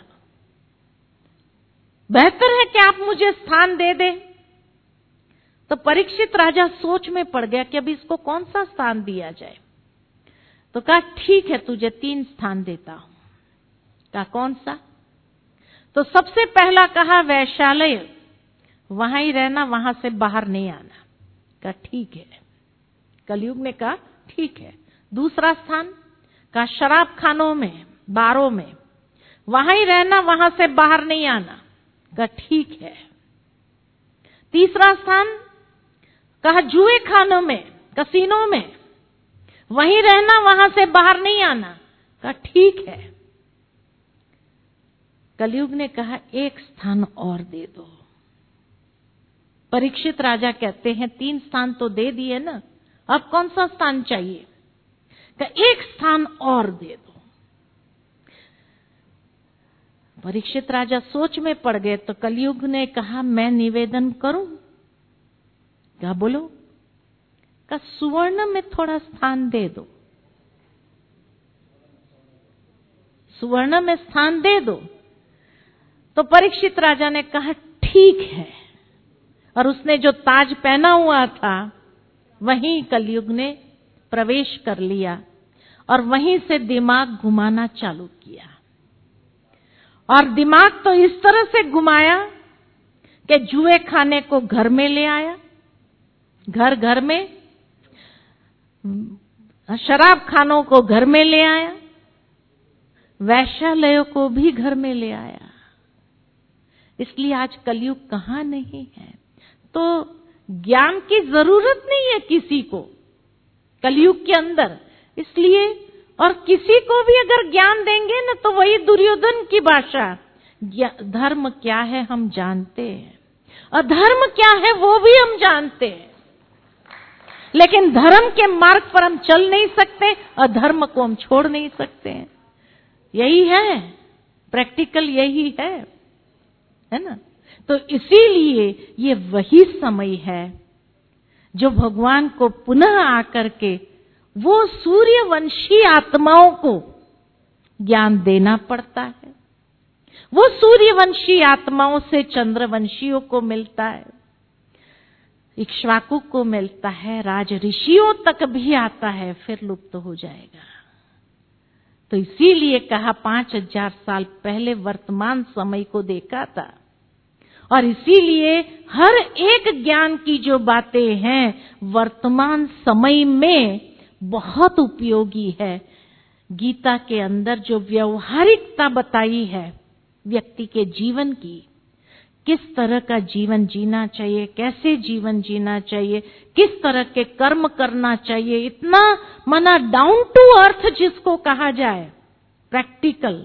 बेहतर है कि आप मुझे स्थान दे दें। तो परीक्षित राजा सोच में पड़ गया कि अब इसको कौन सा स्थान दिया जाए। तो कहा ठीक है तुझे 3 स्थान देता हूं। कहा कौन सा? तो सबसे पहला कहा वैश्यालय, वहां ही रहना, वहां से बाहर नहीं आना। कहा ठीक है। कलयुग ने कहा ठीक है। दूसरा स्थान? कहा शराब खानों में, बारों में, वहां ही रहना, वहां से बाहर नहीं आना। कहा ठीक है। तीसरा स्थान? कहा जुए खानों में, कसीनों में, वहीं रहना, वहां से बाहर नहीं आना। कहा ठीक है। कलयुग ने कहा 1 स्थान और दे दो। परीक्षित राजा कहते हैं 3 स्थान तो दे दिए ना, अब कौन सा स्थान चाहिए? कहा 1 स्थान और दे दो। परीक्षित राजा सोच में पड़ गए। तो कलयुग ने कहा मैं निवेदन करूं? क्या बोलो? कहा सुवर्ण में थोड़ा स्थान दे दो, सुवर्ण में स्थान दे दो। तो परीक्षित राजा ने कहा ठीक है, और उसने जो ताज पहना हुआ था वहीं कलयुग ने प्रवेश कर लिया और वहीं से दिमाग घुमाना चालू किया। और दिमाग तो इस तरह से घुमाया कि जुए खाने को घर में ले आया, घर घर में, शराब खानों को घर में ले आया, वैश्यालयों को भी घर में ले आया। इसलिए आज कलयुग कहां नहीं है। तो ज्ञान की जरूरत नहीं है किसी को कलयुग के अंदर। इसलिए और किसी को भी अगर ज्ञान देंगे ना तो वही दुर्योधन की भाषा, धर्म क्या है हम जानते हैं, अधर्म क्या है वो भी हम जानते हैं, लेकिन धर्म के मार्ग पर हम चल नहीं सकते, अधर्म को हम छोड़ नहीं सकते हैं। यही है, प्रैक्टिकल यही है ना। तो इसीलिए ये वही समय है जो भगवान को पुनः आकर के वो सूर्यवंशी आत्माओं को ज्ञान देना पड़ता है। वो सूर्यवंशी आत्माओं से चंद्रवंशियों को मिलता है, इक्ष्वाकु को मिलता है, राज ऋषियों तक भी आता है, फिर लुप्त हो जाएगा। तो इसीलिए कहा 5000 साल पहले वर्तमान समय को देखा था, और इसीलिए हर एक ज्ञान की जो बातें हैं वर्तमान समय में बहुत उपयोगी है। गीता के अंदर जो व्यवहारिकता बताई है व्यक्ति के जीवन की, किस तरह का जीवन जीना चाहिए, कैसे जीवन जीना चाहिए, किस तरह के कर्म करना चाहिए, इतना माना डाउन टू अर्थ जिसको कहा जाए, प्रैक्टिकल,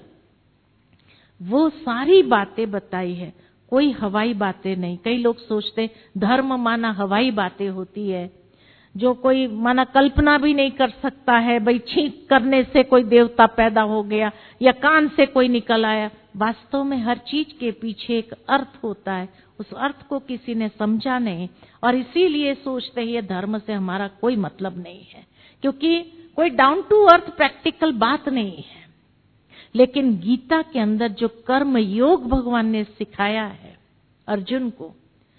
वो सारी बातें बताई है। कोई हवाई बातें नहीं। कई लोग सोचते धर्म माना हवाई बातें होती है, जो कोई माना कल्पना भी नहीं कर सकता है, भाई छींक करने से कोई देवता पैदा हो गया या कान से कोई निकल आया। वास्तव में हर चीज के पीछे एक अर्थ होता है, उस अर्थ को किसी ने समझा नहीं, और इसीलिए सोचते हैं ये धर्म से हमारा कोई मतलब नहीं है, क्योंकि कोई डाउन टू अर्थ प्रैक्टिकल बात नहीं है। लेकिन गीता के अंदर जो कर्म योग भगवान ने सिखाया है अर्जुन को,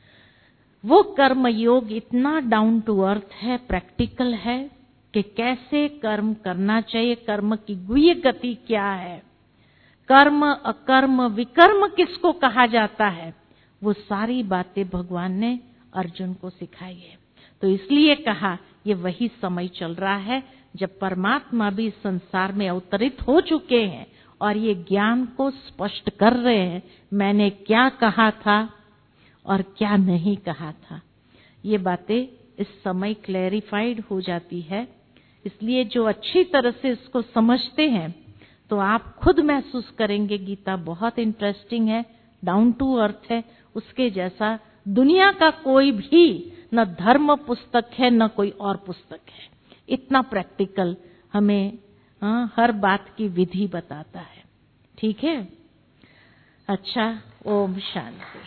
वो कर्म योग इतना डाउन टू अर्थ है, प्रैक्टिकल है कि कैसे कर्म करना चाहिए, कर्म की गुह्य गति क्या है, कर्म अकर्म विकर्म किसको कहा जाता है, वो सारी बातें भगवान ने अर्जुन को सिखाई है। तो इसलिए कहा ये वही समय चल रहा है जब परमात्मा भी संसार में अवतरित हो चुके हैं और ये ज्ञान को स्पष्ट कर रहे हैं, मैंने क्या कहा था और क्या नहीं कहा था। ये बातें इस समय क्लैरिफाइड हो जाती है। इसलिए जो अच्छी तरह से इसको समझते हैं तो आप खुद महसूस करेंगे गीता बहुत इंटरेस्टिंग है, डाउन टू अर्थ है, उसके जैसा दुनिया का कोई भी न धर्म पुस्तक है न कोई और पुस्तक है। इतना प्रैक्टिकल हमें हर बात की विधि बताता है। ठीक है, अच्छा, ओम शांति।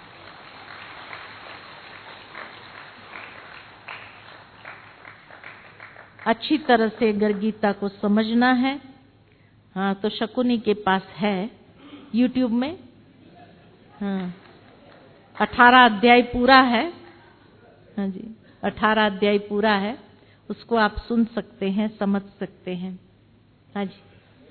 अच्छी तरह से अगर गीता को समझना है, हाँ, तो शकुनी के पास है YouTube में, हाँ, 18 अध्याय पूरा है। हाँ जी, 18 अध्याय पूरा है, उसको आप सुन सकते हैं, समझ सकते हैं। हाँ जी,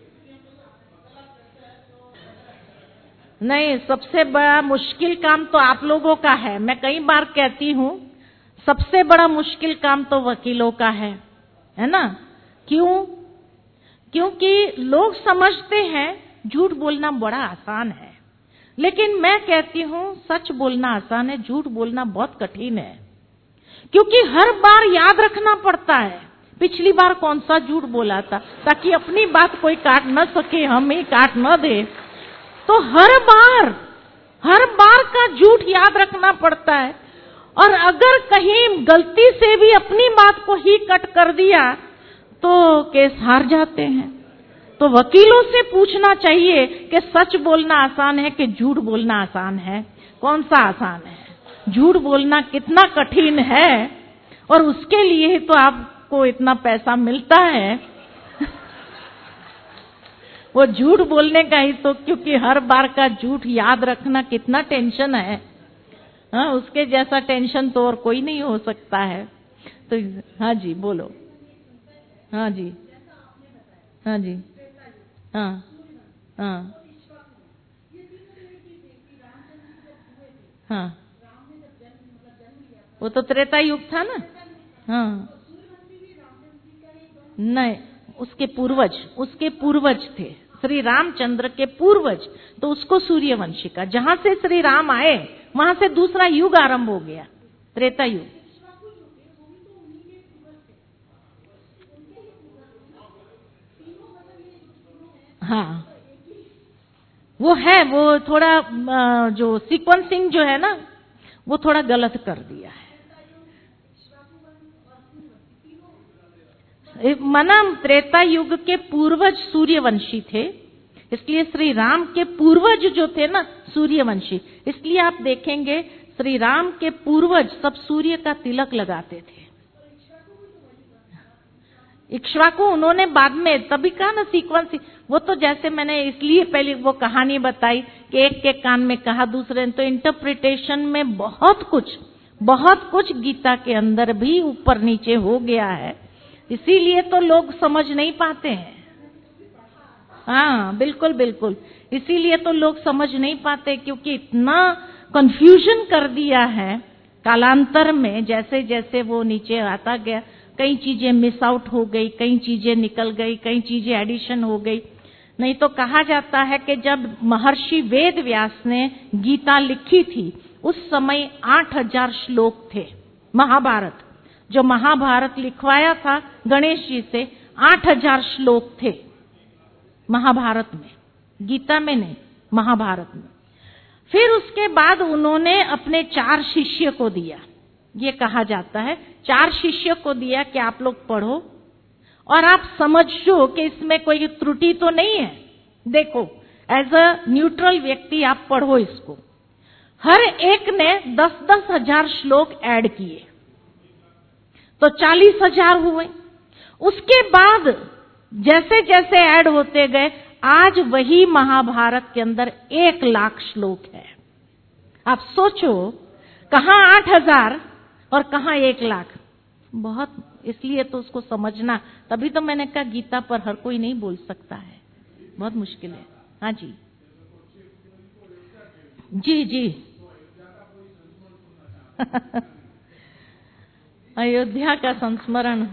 नहीं, सबसे बड़ा मुश्किल काम तो आप लोगों का है। मैं कई बार कहती हूँ सबसे बड़ा मुश्किल काम तो वकीलों का है ना? क्यों? क्योंकि लोग समझते हैं झूठ बोलना बड़ा आसान है, लेकिन मैं कहती हूँ सच बोलना आसान है, झूठ बोलना बहुत कठिन है। क्योंकि हर बार याद रखना पड़ता है पिछली बार कौन सा झूठ बोला था, ताकि अपनी बात कोई काट न सके, हमें काट न दे। तो हर बार का झूठ याद रखना पड़ता है, और अगर कहीं गलती से भी अपनी बात को ही कट कर दिया तो केस हार जाते हैं। तो वकीलों से पूछना चाहिए कि सच बोलना आसान है कि झूठ बोलना आसान है, कौन सा आसान है, झूठ बोलना कितना कठिन है, और उसके लिए तो आपको इतना पैसा मिलता है वो झूठ बोलने का ही तो, क्योंकि हर बार का झूठ याद रखना कितना टेंशन है। हाँ, उसके जैसा टेंशन तो और कोई नहीं हो सकता है। तो हाँ जी, बोलो। हाँ जी, हाँ जी, हाँ हाँ हाँ, वो तो त्रेता युग था ना। हाँ, नहीं, उसके पूर्वज थे, श्री रामचंद्र के पूर्वज, तो उसको सूर्यवंशी का, जहां से श्री राम आए वहां से दूसरा युग आरंभ हो गया, त्रेता युग। हाँ, वो है, वो थोड़ा जो सीक्वेंसिंग जो है ना, वो थोड़ा गलत कर दिया है। मना त्रेता युग के पूर्वज सूर्यवंशी थे, इसलिए श्री राम के पूर्वज जो थे ना सूर्यवंशी। इसलिए आप देखेंगे श्री राम के पूर्वज सब सूर्य का तिलक लगाते थे। इक्ष्वाकु उन्होंने बाद में तभी कहा ना सीक्वेंस, वो तो जैसे मैंने इसलिए पहले वो कहानी बताई कि एक के कान में कहा दूसरे ने, तो इंटरप्रिटेशन में बहुत कुछ गीता के अंदर भी ऊपर नीचे हो गया है, इसीलिए तो लोग समझ नहीं पाते हैं। हाँ बिल्कुल बिल्कुल, इसीलिए तो लोग समझ नहीं पाते, क्योंकि इतना कंफ्यूजन कर दिया है कालांतर में। जैसे जैसे वो नीचे आता गया, कई चीजें मिस आउट हो गई, कई चीजें निकल गई, कई चीजें एडिशन हो गई। नहीं तो कहा जाता है कि जब महर्षि वेद व्यास ने गीता लिखी थी उस समय 8000 श्लोक थे। महाभारत, जो महाभारत लिखवाया था गणेश जी से, 8000 श्लोक थे महाभारत में, गीता में नहीं, महाभारत में। फिर उसके बाद उन्होंने अपने 4 शिष्य को दिया, ये कहा जाता है 4 शिष्य को दिया कि आप लोग पढ़ो और आप समझो कि इसमें कोई त्रुटि तो नहीं है। देखो, एज अ न्यूट्रल व्यक्ति आप पढ़ो इसको। हर एक ने 10-10 हजार श्लोक ऐड किए तो 40,000 हुए। उसके बाद जैसे जैसे ऐड होते गए, आज वही महाभारत के अंदर 1 लाख श्लोक है। आप सोचो, कहां 8,000 और कहां 1 लाख। बहुत, इसलिए तो उसको समझना, तभी तो मैंने कहा गीता पर हर कोई नहीं बोल सकता है, बहुत मुश्किल है। हाँ जी जी जी अयोध्या का संस्मरण।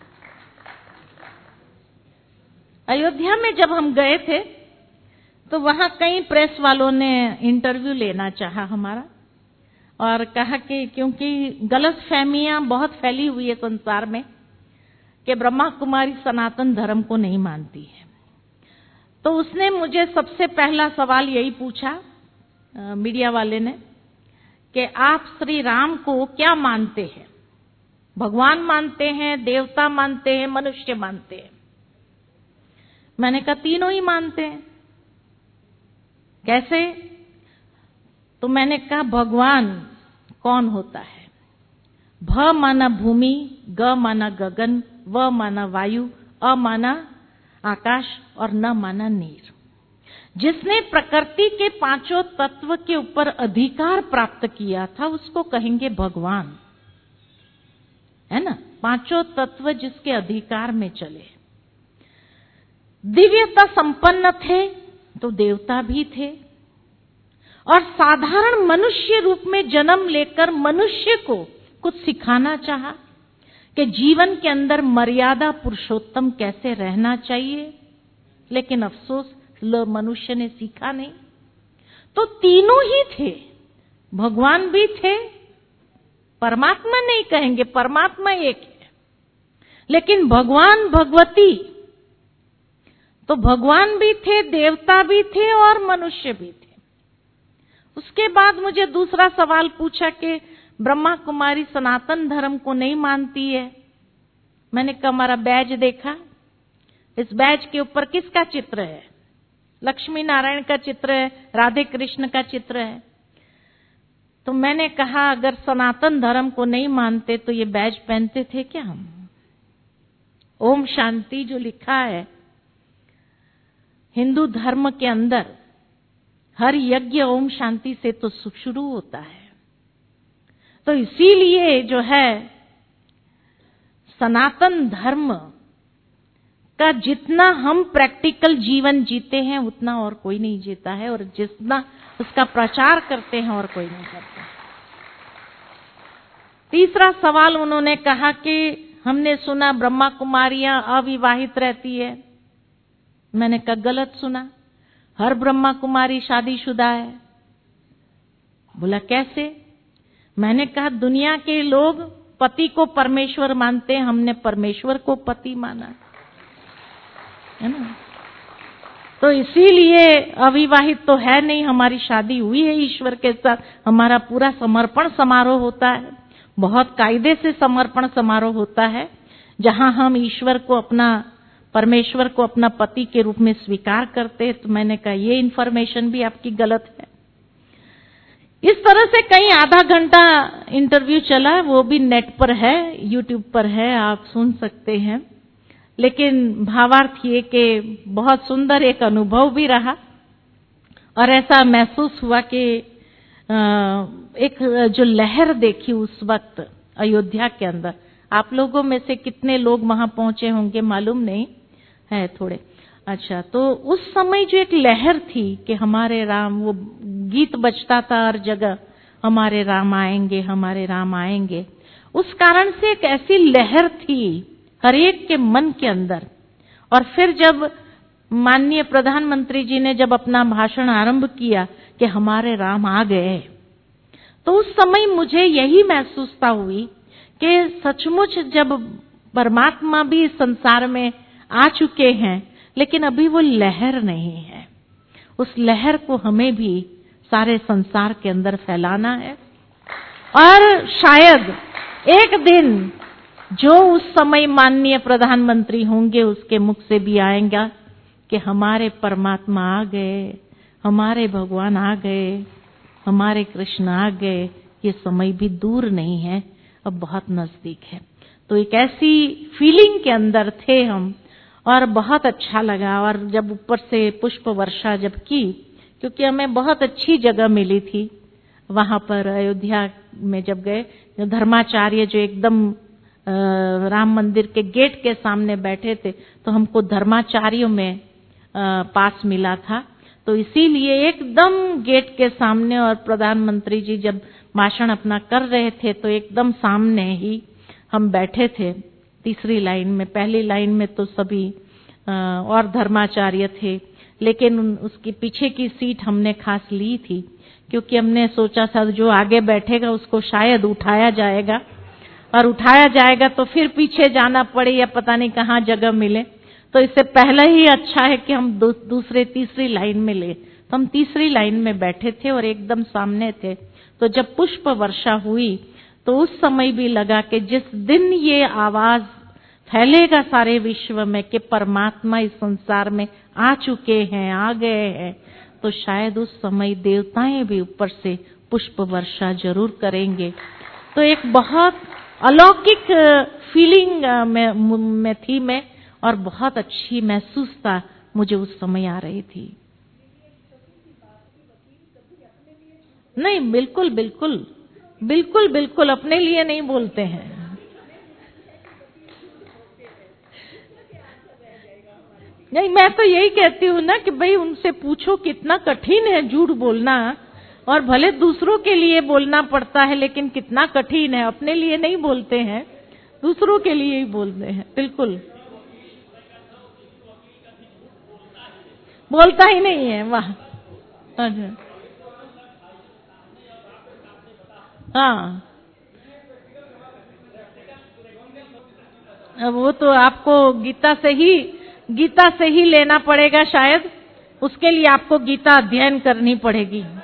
अयोध्या में जब हम गए थे तो वहां कई प्रेस वालों ने इंटरव्यू लेना चाहा हमारा, और कहा कि क्योंकि गलतफहमियां बहुत फैली हुई है संसार में कि ब्रह्मा कुमारी सनातन धर्म को नहीं मानती है, तो उसने मुझे सबसे पहला सवाल यही पूछा, मीडिया वाले ने, कि आप श्री राम को क्या मानते हैं? भगवान मानते हैं, देवता मानते हैं, मनुष्य मानते हैं? मैंने कहा तीनों ही मानते हैं। कैसे? तो मैंने कहा भगवान कौन होता है? भ माना भूमि, ग माना गगन, व माना वायु, अ माना आकाश और न माना नीर। जिसने प्रकृति के 5 तत्व के ऊपर अधिकार प्राप्त किया था उसको कहेंगे भगवान, है ना? 5 तत्व जिसके अधिकार में चले, दिव्यता संपन्न थे तो देवता भी थे, और साधारण मनुष्य रूप में जन्म लेकर मनुष्य को कुछ सिखाना चाहा कि जीवन के अंदर मर्यादा पुरुषोत्तम कैसे रहना चाहिए, लेकिन अफसोस मनुष्य ने सीखा नहीं। तो तीनों ही थे, भगवान भी थे, परमात्मा नहीं कहेंगे, परमात्मा एक है, लेकिन भगवान भगवती, तो भगवान भी थे, देवता भी थे और मनुष्य भी थे। उसके बाद मुझे दूसरा सवाल पूछा कि ब्रह्मा कुमारी सनातन धर्म को नहीं मानती है। मैंने कहा हमारा बैज देखा, इस बैज के ऊपर किसका चित्र है? लक्ष्मी नारायण का चित्र है, राधे कृष्ण का चित्र है। तो मैंने कहा अगर सनातन धर्म को नहीं मानते तो ये बैज पहनते थे क्या हम? ओम शांति जो लिखा है हिंदू धर्म के अंदर, हर यज्ञ ओम शांति से तो शुरू होता है। तो इसीलिए जो है सनातन धर्म का जितना हम प्रैक्टिकल जीवन जीते हैं उतना और कोई नहीं जीता है, और जितना उसका प्रचार करते हैं और कोई नहीं करता। तीसरा सवाल उन्होंने कहा कि हमने सुना ब्रह्मा कुमारियां अविवाहित रहती है। मैंने कहा गलत सुना, हर ब्रह्मा कुमारी शादीशुदा है। बोला कैसे? मैंने कहा दुनिया के लोग पति को परमेश्वर मानते हैं, हमने परमेश्वर को पति माना, है ना? तो इसीलिए अविवाहित तो है नहीं, हमारी शादी हुई है ईश्वर के साथ। हमारा पूरा समर्पण समारोह होता है, बहुत कायदे से समर्पण समारोह होता है, जहां हम ईश्वर को अपना, परमेश्वर को अपना पति के रूप में स्वीकार करते हैं। तो मैंने कहा ये इन्फॉर्मेशन भी आपकी गलत है। इस तरह से कहीं आधा घंटा इंटरव्यू चला, वो भी नेट पर है, यूट्यूब पर है, आप सुन सकते हैं। लेकिन भावार्थ ये कि बहुत सुंदर एक अनुभव भी रहा और ऐसा महसूस हुआ कि एक जो लहर देखी उस वक्त अयोध्या के अंदर, आप लोगों में से कितने लोग वहां पहुंचे होंगे मालूम नहीं है थोड़े। अच्छा, तो उस समय जो एक लहर थी कि हमारे राम, वो गीत बजता था हर जगह, हमारे राम आएंगे, हमारे राम आएंगे, उस कारण से एक ऐसी लहर थी हर एक के मन के अंदर। और फिर जब माननीय प्रधानमंत्री जी ने जब अपना भाषण आरंभ किया कि हमारे राम आ गए, तो उस समय मुझे यही महसूसता हुई कि सचमुच जब परमात्मा भी इस संसार में आ चुके हैं, लेकिन अभी वो लहर नहीं है, उस लहर को हमें भी सारे संसार के अंदर फैलाना है। और शायद एक दिन जो उस समय माननीय प्रधानमंत्री होंगे उसके मुख से भी आएगा कि हमारे परमात्मा आ गए, हमारे भगवान आ गए, हमारे कृष्ण आ गए, ये समय भी दूर नहीं है, अब बहुत नजदीक है। तो एक ऐसी फीलिंग के अंदर थे हम और बहुत अच्छा लगा। और जब ऊपर से पुष्प वर्षा जब की, क्योंकि हमें बहुत अच्छी जगह मिली थी वहां पर अयोध्या में, जब गए धर्माचार्य जो एकदम राम मंदिर के गेट के सामने बैठे थे, तो हमको धर्माचार्यों में पास मिला था, तो इसीलिए एकदम गेट के सामने, और प्रधानमंत्री जी जब भाषण अपना कर रहे थे तो एकदम सामने ही हम बैठे थे, तीसरी लाइन में। पहली लाइन में तो सभी और धर्माचार्य थे, लेकिन उसकी पीछे की सीट हमने खास ली थी, क्योंकि हमने सोचा था जो आगे बैठेगा उसको शायद उठाया जाएगा, और उठाया जाएगा तो फिर पीछे जाना पड़े या पता नहीं कहाँ जगह मिले, तो इससे पहले ही अच्छा है कि हम दूसरे तीसरी लाइन में ले। तो हम तीसरी लाइन में बैठे थे और एकदम सामने थे। तो जब पुष्प वर्षा हुई तो उस समय भी लगा कि जिस दिन ये आवाज फैलेगा सारे विश्व में कि परमात्मा इस संसार में आ चुके हैं, आ गए हैं, तो शायद उस समय देवताएं भी ऊपर से पुष्प वर्षा जरूर करेंगे। तो एक बहुत अलौकिक फीलिंग में थी मैं, और बहुत अच्छी महसूसता मुझे उस समय आ रही थी। नहीं, बिल्कुल बिल्कुल बिल्कुल बिल्कुल अपने लिए नहीं बोलते हैं। नहीं, मैं तो यही कहती हूँ ना कि भाई उनसे पूछो कितना कठिन है झूठ बोलना, और भले दूसरों के लिए बोलना पड़ता है लेकिन कितना कठिन है, अपने लिए नहीं बोलते हैं, दूसरों के लिए ही बोलते हैं। बिल्कुल बोलता ही नहीं है। वाह, अच्छा, हाँ, अब वो तो आपको गीता से ही लेना पड़ेगा शायद, उसके लिए आपको गीता अध्ययन करनी पड़ेगी।